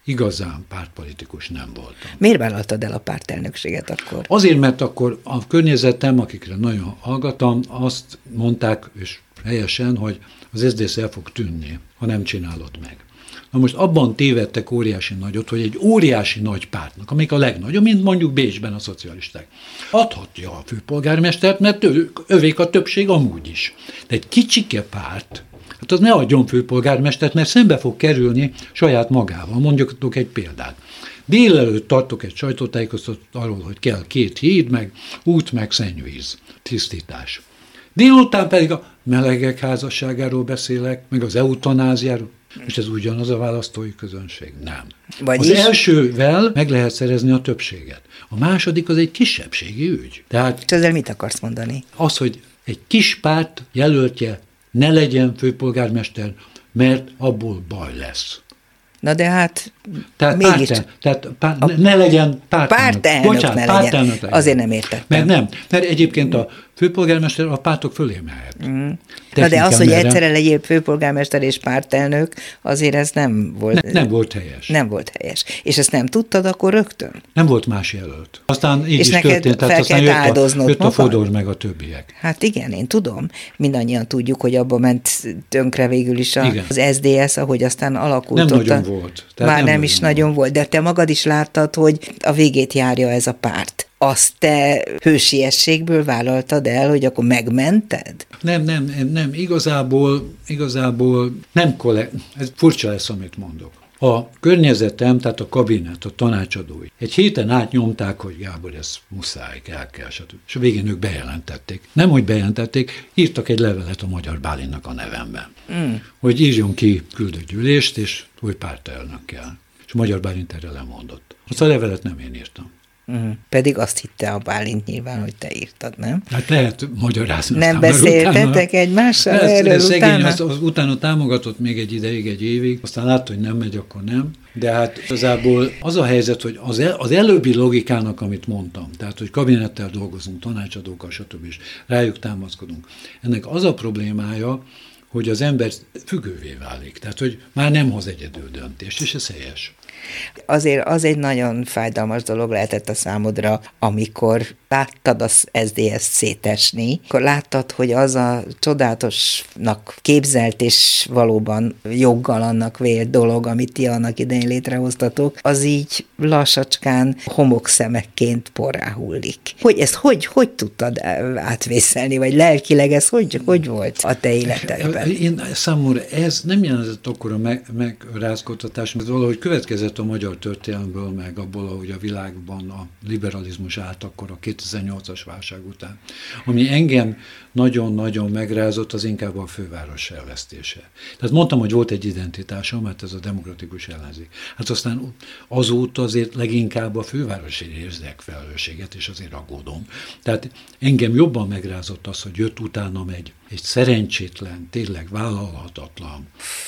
igazán pártpolitikus nem voltam.
Miért vállaltad el a pártelnökséget akkor?
Azért, mert akkor a környezetem, akikre nagyon hallgattam, azt mondták, és helyesen, hogy az es zé dé es el fog tűnni, ha nem csinálod meg. Na most abban tévedtek óriási nagyot, hogy egy óriási nagy pártnak, amelyik a legnagyobb, mint mondjuk Bécsben a szocialisták, adhatja a főpolgármestert, mert ő, övék a többség amúgy is. De egy kicsike párt, hát az ne adjon főpolgármestert, mert szembe fog kerülni saját magával. Mondjuk egy példát. Délelőtt tartok egy sajtótájékoztatót arról, hogy kell két híd, meg út, meg szennyvíz, tisztítás. Délután pedig a melegek házasságáról beszélek, meg az eutanáziáról. És ez ugyanaz a választói közönség? Nem. Vagyis? Az elsővel meg lehet szerezni a többséget. A második az egy kisebbségi ügy. Tehát
és ezzel mit akarsz mondani?
Az, hogy egy kis párt jelöltje ne legyen főpolgármester, mert abból baj lesz.
Na de hát
tehát
mégis...
Pártel, tehát pár, ne, ne legyen pártelnök.
Pártelnök
Bocsánat,
ne
pártelnök
legyen.
legyen.
Azért nem értettem.
Mert nem, mert egyébként a főpolgármester a pártok fölé mehet.
Mm. Na de az, hogy
merre,
egyszerre legyél főpolgármester és pártelnök, azért ez nem volt...
Ne, nem volt helyes.
Nem volt helyes. És ezt nem tudtad akkor rögtön?
Nem volt más jelölt. Aztán így
és
is
neked
történt, tehát aztán jött a, jött a Fodor meg a többiek.
Hát igen, én tudom. Mindannyian tudjuk, hogy abba ment tönkre végül is a, az es zé dé es, ahogy aztán alakult.
Nem
ott
nagyon
a,
volt.
Tehát már nem, nem is volt. Nagyon volt, de te magad is láttad, hogy a végét járja ez a párt. Azt te hősiességből vállaltad el, hogy akkor megmented?
Nem, nem, nem, igazából, igazából nem kollek... Ez furcsa lesz, amit mondok. A környezetem, tehát a kabinet, a tanácsadói egy héten át nyomták, hogy Gábor, ez muszáj, el kell, stb. És a végén ők bejelentették. Nem, hogy bejelentették, írtak egy levelet a Magyar Bálintnak a nevemben. Mm. Hogy írjon ki küldött gyűlést, és új pártelnökkel. És a Magyar Bálint erre lemondott. Azt a levelet nem én írtam.
Uh-huh. Pedig azt hitte a Bálint nyilván, hogy te írtad, nem?
Hát lehet magyarázni.
Nem beszéltetek egymással ez, erről ez
szegény,
utána?
Az, az, utána támogatott még egy ideig, egy évig, aztán látta, hogy nem megy, akkor nem. De hát igazából az a helyzet, hogy az, el, az előbbi logikának, amit mondtam, tehát, hogy kabinettel dolgozunk, tanácsadókkal, stb. És rájuk támaszkodunk. Ennek az a problémája, hogy az ember függővé válik, tehát, hogy már nem hoz egyedül döntést, és ez helyes.
Azért az egy nagyon fájdalmas dolog lehetett a számodra, amikor láttad az es zé dé es-t szétesni, akkor láttad, hogy az a csodálatosnak képzelt és valóban joggal annak vélt dolog, amit ti annak idején létrehoztatok, az így lassacskán homokszemekként porrá hullik. Hogy ezt hogy, hogy tudtad átvészelni, vagy lelkileg ez hogy, hogy volt a te életedben?
Én számomra ez nem jelentett akkora meg, megrázkódtatás, mert valahogy következett a magyar történelmből, meg abból, ahogy a világban a liberalizmus állt akkor a kétezer-nyolcas válság után. Ami engem nagyon-nagyon megrázott, az inkább a főváros elvesztése. Tehát mondtam, hogy volt egy identitásom, mert ez a demokratikus ellenzék. Hát aztán azóta azért leginkább a fővárosi érzek felelősséget, és azért aggódom. Tehát engem jobban megrázott az, hogy jött utánam egy, egy szerencsétlen, tényleg vállalhatatlan,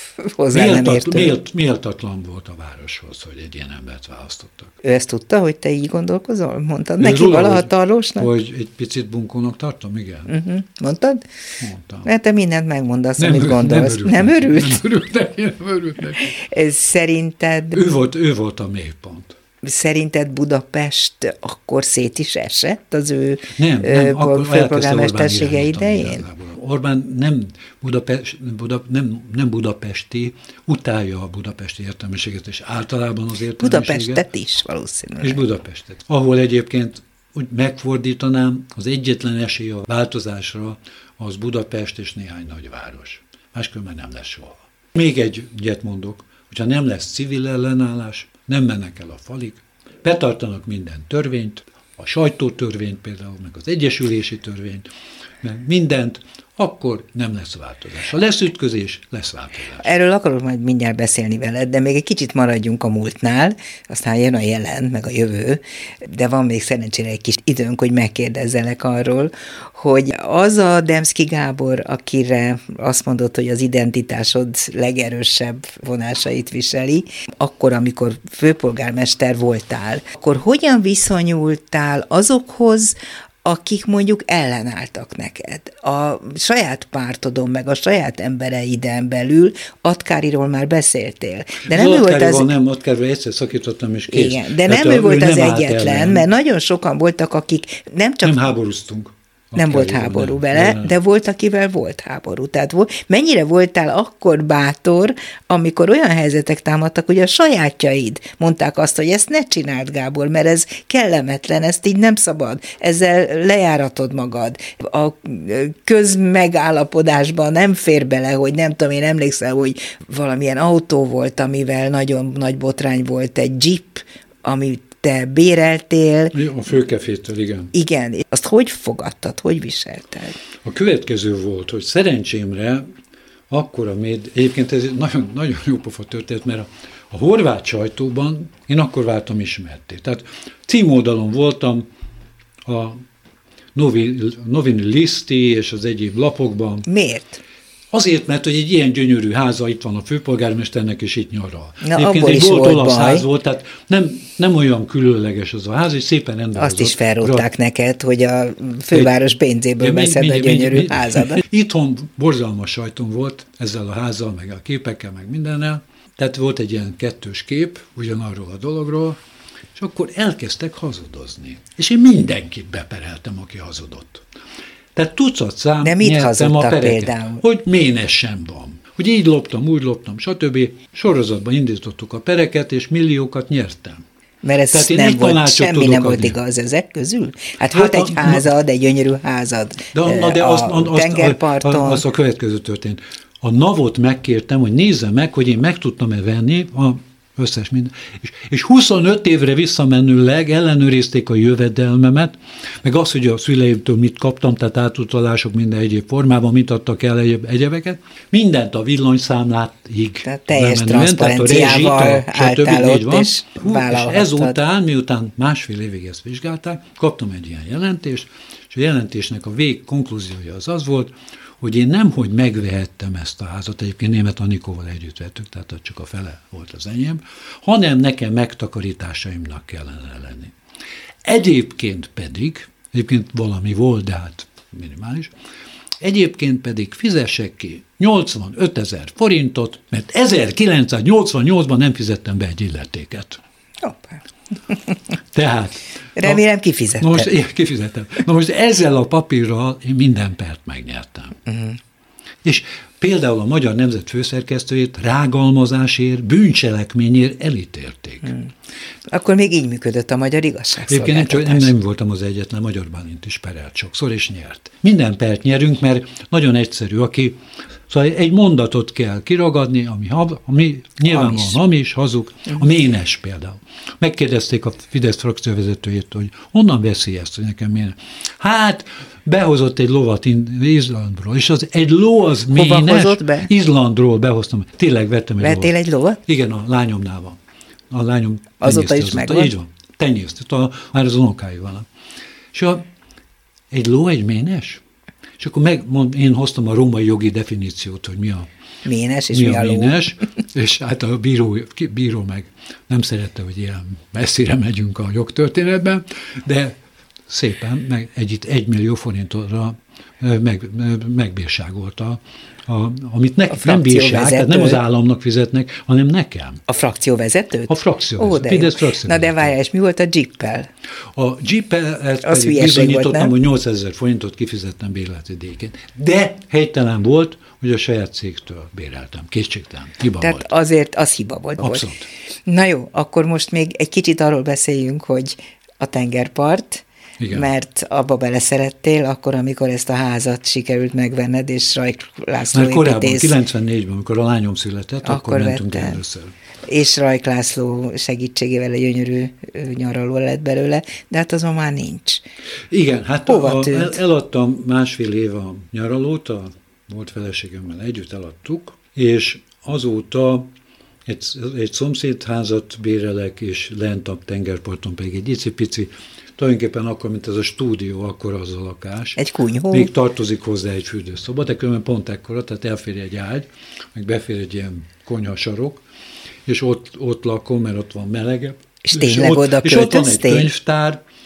Méltat, mélt, méltatlan volt a városhoz, hogy egy ilyen embert választottak.
Ő ezt tudta, hogy te így gondolkozol? Mondtad
ő
neki valahatalósnak?
Hogy egy picit bunkónak tartom, igen.
Uh-huh. Mondtad?
Mondtam.
Mert te mindent megmondasz,
nem
amit
örült,
gondolsz.
Nem örült?
Nem örült?
Nem örült neki, nem örült neki.
Ez szerinted...
Ő volt, ő volt a mélypont.
Szerinted Budapest akkor szét is esett az ő
nem, nem, akkor
főpolgármestersége idején?
Orbán nem, Budapest, Buda, nem, nem budapesti, utálja a budapesti értelmiséget, és általában az értelmiséget.
Budapestet is valószínűleg.
És Budapestet. Ahol egyébként úgy megfordítanám, az egyetlen esély a változásra az Budapest és néhány nagyváros. Máskülönben nem lesz soha. Még egy ügyet mondok, hogyha nem lesz civil ellenállás, nem mennek el a falik, betartanak minden törvényt, a sajtótörvényt például, meg az egyesülési törvényt, meg mindent, akkor nem lesz változás. Ha lesz ütközés, lesz változás.
Erről akarok majd mindjárt beszélni veled, de még egy kicsit maradjunk a múltnál, aztán jön a jelen, meg a jövő, de van még szerencsére egy kis időnk, hogy megkérdezzelek arról, hogy az a Demszky Gábor, akire azt mondod, hogy az identitásod legerősebb vonásait viseli, akkor, amikor főpolgármester voltál, akkor hogyan viszonyultál azokhoz akik mondjuk ellenálltak neked. A saját pártodon, meg a saját embereiden belül Atkáriról már beszéltél. De nem
az
ő volt az...
nem, Atkáriról egyszer szakítottam, és kész.
Igen, de
hát
nem ő volt az
nem
egyetlen, mert nagyon sokan voltak, akik nem csak...
Nem háborúztunk.
Nem volt háború vele, de volt, akivel volt háború. Tehát volt, mennyire voltál akkor bátor, amikor olyan helyzetek támadtak, hogy a sajátjaid mondták azt, hogy ezt ne csináld, Gábor, mert ez kellemetlen, ezt így nem szabad, ezzel lejáratod magad. A közmegállapodásban nem fér bele, hogy nem tudom, én emlékszel, hogy valamilyen autó volt, amivel nagyon nagy botrány volt, egy jeep, amit te béreltél.
A főkefétől, igen.
Igen. Azt hogy fogadtad, hogy viselted?
A következő volt, hogy szerencsémre akkor a méd, egyébként ez nagyon, nagyon jó pofa történet, mert a, a horvát sajtóban én akkor váltam ismerté. Tehát címoldalon voltam a Novi, Novini Liszti és az egyéb lapokban.
Miért?
Azért, mert hogy egy ilyen gyönyörű háza itt van a főpolgármesternek, és itt nyaral.
Na,
egyébként egy
is
volt
volt
olasz
baj.
ház volt, tehát nem, nem olyan különleges az a ház, és szépen rendben.
Azt is felrótták neked, hogy a főváros pénzéből veszed a gyönyörű házadat.
Itthon borzalmas sajtom volt ezzel a házzal, meg a képekkel, meg mindennel. Tehát volt egy ilyen kettős kép ugyanarról a dologról, és akkor elkezdtek hazudozni. És én mindenkit bepereltem, aki hazudott. Tehát tucat szám
de mit
nyertem a pereket,
például?
Hogy ménes sem van. Hogy így loptam, úgy loptam, stb. Sorozatban indítottuk a pereket, és milliókat nyertem.
Mert ez
Tehát
nem volt, semmi nem volt
adni.
igaz ezek közül? Hát, hát volt
a,
egy házad, egy gyönyörű házad
de, na, de
a
azt, azt,
tengerparton.
Az, az a következő történt. A navot megkértem, hogy nézze meg, hogy én meg tudtam-e venni a összes minden. És, és huszonöt évre visszamenőleg ellenőrizték a jövedelmemet, meg az, hogy a szüleimtől mit kaptam, tehát átutalások minden egyéb formában, mit adtak el egyéb, egyebeket. Mindent a villanyszámlátig.
Tehát teljes transzparenciával álltál ott, és vállalhattad.
És ezután, miután másfél évig ezt vizsgálták, kaptam egy ilyen jelentést, és a jelentésnek a vég konklúziója az az volt, hogy én nemhogy megvehettem ezt a házat, egyébként Németh Anikóval együtt vettük, tehát csak a fele volt az enyém, hanem nekem megtakarításaimnak kellene lenni. Egyébként pedig, egyébként valami volt, de hát minimális, egyébként pedig fizessek ki nyolcvanötezer forintot, mert ezerkilencszáznyolcvannyolcban nem fizettem be egy illetéket.
Hoppá.
Tehát...
Remélem kifizettem.
Most én kifizettem. Na most ezzel a papírral én minden pert megnyertem. Uh-huh. És például a Magyar Nemzet főszerkesztőjét rágalmazásért, bűncselekményért elítélték. Hmm.
Akkor még így működött a magyar igazságszolgáltatás.
Egyébként nem, nem, nem voltam az egyetlen, Magyar Bálint is perelt sokszor, és nyert. Minden pert nyerünk, mert nagyon egyszerű, aki... Szóval egy mondatot kell kiragadni, ami, ami nyilvánvalóan hamis, hamis hazug, a ménes például. Megkérdezték a Fidesz frakcióvezetőjét, hogy honnan veszi ezt, hogy nekem ménes. Hát, behozott egy lovat Izlandról, és az egy ló az
Hova
ménes.
Be?
Izlandról behoztam. Tényleg vettem egy
Vettél
lovat.
egy lovat?
Igen, a lányomnál van. A lányom
azóta is megvan?
Így van. Tenyészt. Már az unokáival. És a, egy ló egy ménes? És akkor meg, mond, én hoztam a római jogi definíciót, hogy mi a
ménes, és
mi,
mi
a,
a ló.
ménes, és hát a bíró, bíró meg nem szerette, hogy ilyen messzire megyünk a jogtörténetben, de szépen meg egy, egy millió forintra meg, megbírságolta, a, amit ne, nem bírság, tehát nem az államnak fizetnek, hanem nekem.
A frakcióvezetőt?
A frakcióvezetőt.
Na de várjál, és mi volt a Jeep-el?
A Jeep-el pedig bizonyítottam, hogy nyolcezer forintot kifizettem bérleti díjként. De helytelen volt, hogy a saját cégtől béreltem. Kétségtelen. Hiba
Tehát
volt.
azért az hiba volt.
Abszolút.
Volt. Na jó, akkor most még egy kicsit arról beszéljünk, hogy a tengerpart, igen. Mert abba beleszerettél, akkor, amikor ezt a házat sikerült megvenned, és Rajk László
Már korábban,
építész...
kilencvennégyben, amikor a lányom született, akkor, akkor mentünk
vettem.
először.
És Rajk László segítségével egy gyönyörű nyaraló lett belőle, de hát azon már nincs.
Igen, hát
Hova
a,
tűnt?
eladtam másfél év a nyaralót, a volt feleségemmel együtt eladtuk, és azóta egy, egy szomszédházat bérelek, és lent a tengerparton pedig egy icipici, tulajdonképpen akkor, mint ez a stúdió, akkor az a lakás.
Egy kunyhó.
Még tartozik hozzá egy fürdőszoba, de különben pont ekkora, tehát elfér egy ágy, meg befér egy ilyen konyhasarok, és ott, ott lakom, mert ott van melegebb.
És tényleg
ott,
oda
és ott van egy
költöztél?
könyvtár,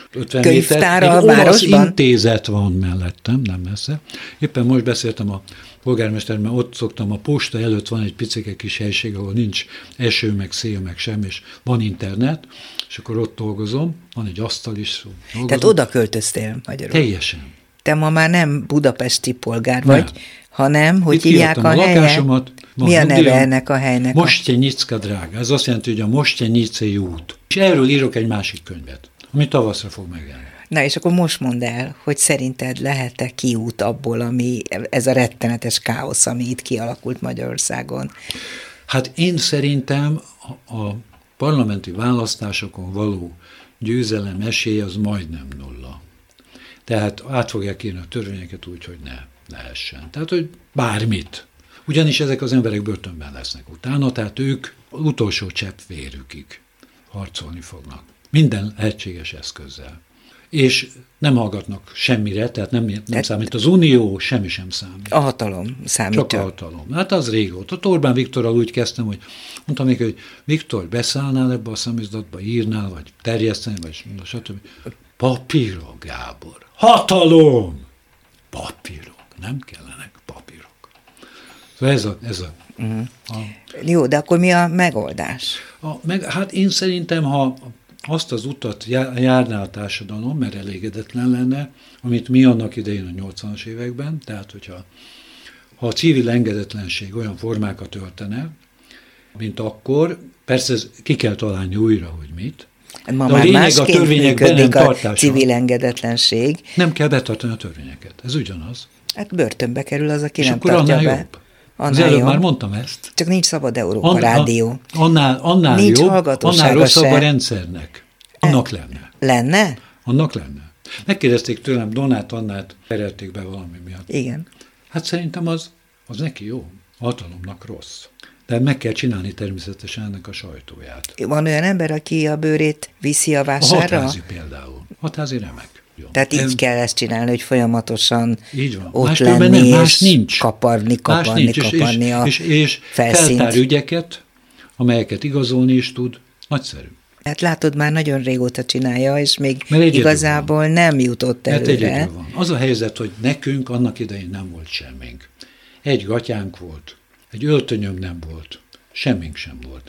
ötven
könyvtár
méter,
a
egy olasz
városban?
intézet van mellettem, nem messze. Éppen most beszéltem a polgármester, mert ott szoktam, a posta előtt van egy picike kis helység, ahol nincs eső, meg szél, meg semmi, és van internet, és akkor ott dolgozom, van egy asztal is. Dolgozom.
Tehát oda költöztél magyarul?
Teljesen.
Te ma már nem budapesti polgár vagy,
Nem.
hanem, hogy
Itt
hívják a,
a
helye?
lakásomat.
Mi a neve ennek a helynek?
Mostjenyicka drága. Ez azt jelenti, hogy a Mostjenyicei út. És erről írok egy másik könyvet, ami tavaszra fog megjelenni.
Na és akkor most mondd el, hogy szerinted lehet-e kiút abból, ami ez a rettenetes káosz, ami itt kialakult Magyarországon?
Hát én szerintem a, a parlamenti választásokon való győzelem esélye az majdnem nulla. Tehát át fogják írni a törvényeket úgy, hogy ne lehessen. Tehát, hogy bármit. Ugyanis ezek az emberek börtönben lesznek utána, tehát ők utolsó csepp vérükig harcolni fognak. Minden lehetséges eszközzel. És nem hallgatnak semmire, tehát nem, nem tehát számít az unió, semmi sem számít.
A hatalom számít.
Csak a hatalom. Hát az régóta. Orbán Viktorral úgy kezdtem, hogy mondtam neki, hogy Viktor, beszállnál ebbe a számizdatba, írnál, vagy terjeszteni, vagy stb. Papírok, Gábor. Hatalom! Papírok. Nem kellenek papírok. Szóval ez a... Ez a, uh-huh. a
Jó, de akkor mi a megoldás?
A, meg, hát én szerintem, ha azt az utat járná a társadalom, mert elégedetlen lenne, amit mi annak idején a nyolcvanas években, tehát hogyha ha a civil engedetlenség olyan formákat öltene, mint akkor, persze ez ki kell találni újra, hogy mit.
Ma már másként működik a civil engedetlenség.
Nem kell betartani a törvényeket, ez ugyanaz.
Hát börtönbe kerül az, aki
és
nem
akkor
tartja
annál
be.
Jobb. Az előbb már mondtam ezt.
Csak nincs szabad Európa
An,
rádió.
Annál, annál
nincs
jobb, annál rosszabb
se.
a rendszernek. Annak lenne.
Lenne?
Annak lenne. Megkérdezték tőlem, Donát Annát perelték be valami miatt.
Igen.
Hát szerintem az, az neki jó. A hatalomnak rossz. De meg kell csinálni természetesen ennek a sajtóját.
Van olyan ember, aki a bőrét viszi a vásárra?
A Hatházi például. Hatházi remek. Jó.
Tehát így em, kell ezt csinálni, hogy folyamatosan
így van.
ott
más
lenni,
nem,
és
más nincs.
kaparni, kaparni, más nincs, kaparni és, a
és, és
felszínt.
feltár ügyeket, amelyeket igazolni is tud. Nagyszerű.
Hát látod, már nagyon régóta csinálja, és még igazából van. nem jutott előre.
Mert van. Az a helyzet, hogy nekünk annak idején nem volt semmink. Egy gatyánk volt, egy öltönyöm nem volt, semmink sem volt.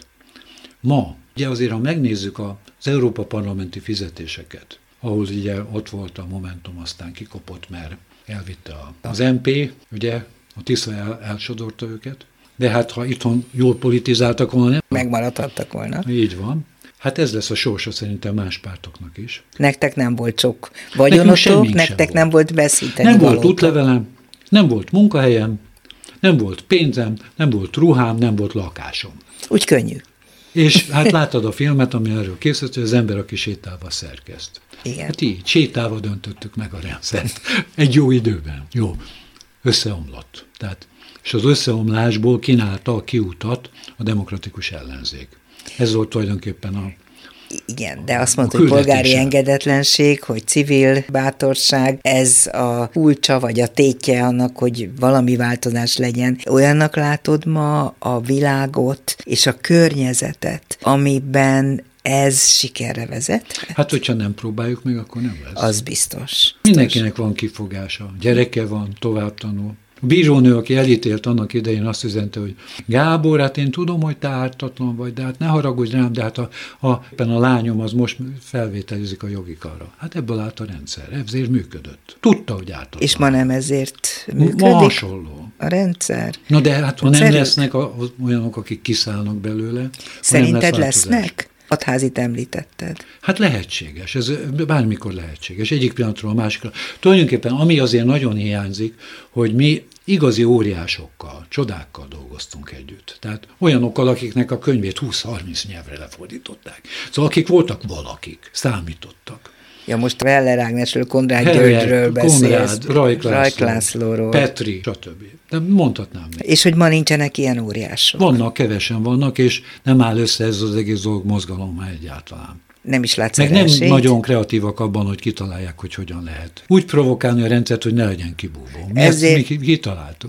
Ma, ugye azért, ha megnézzük az Európa parlamenti fizetéseket, ahol ugye ott volt a Momentum, aztán kikopott, mert elvitte az em pé, ugye a Tisza el, elsodorta őket, de hát ha itthon jól politizáltak volna, nem?
Megmaradhattak volna.
Így van. Hát ez lesz a sorsa szerintem más pártoknak is.
Nektek nem volt sok vagyonotok, nektek nem volt veszíteni
Nem
valóta.
volt útlevelem, nem volt munkahelyem, nem volt pénzem, nem volt ruhám, nem volt lakásom.
Úgy könnyű.
És hát láttad a filmet, ami erről készült, hogy az ember, aki sétálva szerkeszt.
Igen.
Hát így, sétálva döntöttük meg a rendszert. Egy jó időben. Jó. Összeomlott. Tehát, és az összeomlásból kínálta a kiutat a demokratikus ellenzék. Ez volt tulajdonképpen a
Igen, de azt mondta, hogy polgári engedetlenség, hogy civil bátorság, ez a kulcsa vagy a tétje annak, hogy valami változás legyen. Olyannak látod ma a világot és a környezetet, amiben ez sikerre vezet?
Hát, hogyha nem próbáljuk meg, akkor nem lesz.
Az biztos.
Mindenkinek van kifogása. Gyereke van, tovább tanul. A bírónő, aki elítélt annak idején, azt üzente, hogy Gábor, hát én tudom, hogy te ártatlan vagy, de hát ne haragudj rám, de hát a, a, a lányom az most felvételizik a jogi karra. Hát ebből állt a rendszer, ezért működött. Tudta, hogy ártatlan.
És ma nem ezért működik
ma hasonló
a rendszer?
Na de hát ha nem Szerint... lesznek a, olyanok, akik kiszállnak belőle.
Szerinted lesz lesznek? Hatházit említetted.
Hát lehetséges, ez bármikor lehetséges, egyik pillanatról a másikra. Tulajdonképpen ami azért nagyon hiányzik, hogy mi igazi óriásokkal, csodákkal dolgoztunk együtt. Tehát olyanokkal, akiknek a könyvét húsz-harminc nyelvre lefordították. Szóval akik voltak valakik, számítottak.
Ja, most Weller Ágnesről, Konrád Györgyről beszélsz.
Konrád, Rajk
Lászlóról.
Petri, stb. De mondhatnám még.
És hogy ma nincsenek ilyen óriások.
Vannak, kevesen vannak, és nem áll össze ez az egész dolog mozgalommal egyáltalán.
Nem is látsz
meg nem nagyon kreatívak abban, hogy kitalálják, hogy hogyan lehet. Úgy provokálni a rendszert, hogy ne legyen kibúvó. Mi
Ezért...
ezt mi kitaláltuk.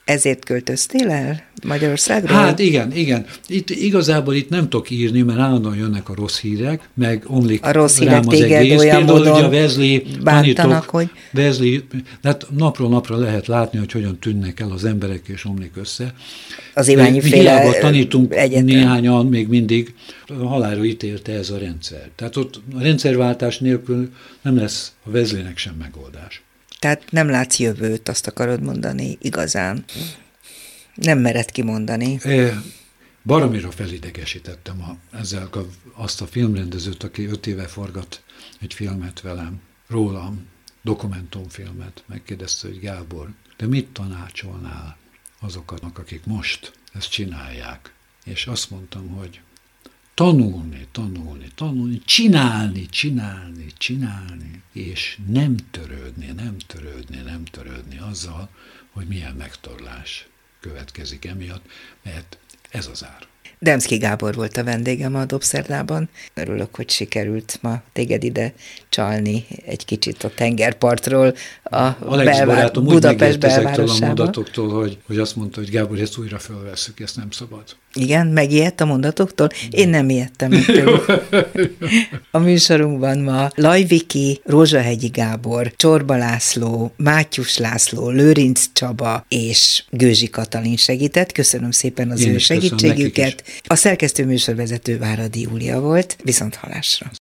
Ezért költöztél el Magyarországról?
Hát igen, igen. Itt igazából itt nem tudok írni, mert állandóan jönnek a rossz hírek, meg omlik
a rossz hírek
rám az egész.
olyan
Például
módon
ugye a Wesley tanítok,
hogy...
Wesley, hát napról napra lehet látni, hogy hogyan tűnnek el az emberek, és omlik össze.
Az Iványi-féle
tanítunk
egyetem.
Néhányan még mindig, halálra ítélte ez a rendszer. Tehát ott a rendszerváltás nélkül nem lesz a Wesleynek sem megoldás.
Tehát nem látsz jövőt, azt akarod mondani igazán. Nem mered kimondani.
E, baromira felidegesítettem a, ezzel a, azt a filmrendezőt, aki öt éve forgat egy filmet velem, rólam, dokumentumfilmet. Megkérdezte, hogy Gábor, de mit tanácsolnál azoknak, akik most ezt csinálják? És azt mondtam, hogy tanulni, tanulni, tanulni, csinálni, csinálni, csinálni, és nem törődni, nem törődni, nem törődni azzal, hogy milyen megtorlás következik emiatt, mert ez az ár.
Demszky Gábor volt a vendégem a Dobszerdában. Örülök, hogy sikerült ma téged ide csalni egy kicsit a tengerpartról a
Alex
belvár,
barátom
Budapest
úgy ezektől a
belvárosába.
mondatoktól, hogy, hogy azt mondta, hogy Gábor, ezt újra fölvesszük, ezt nem szabad.
Igen, megijedt a mondatoktól? Én nem ijedtem ettől. A műsorunkban ma Lajviki, Rózsahegyi Gábor, Csorba László, Mátyus László, Lőrinc Csaba és Gőzsi Katalin segített. Köszönöm szépen az
Én
ő
is köszönöm
segítségüket. A szerkesztő műsorvezető Váradi Júlia volt. Viszont hallásra.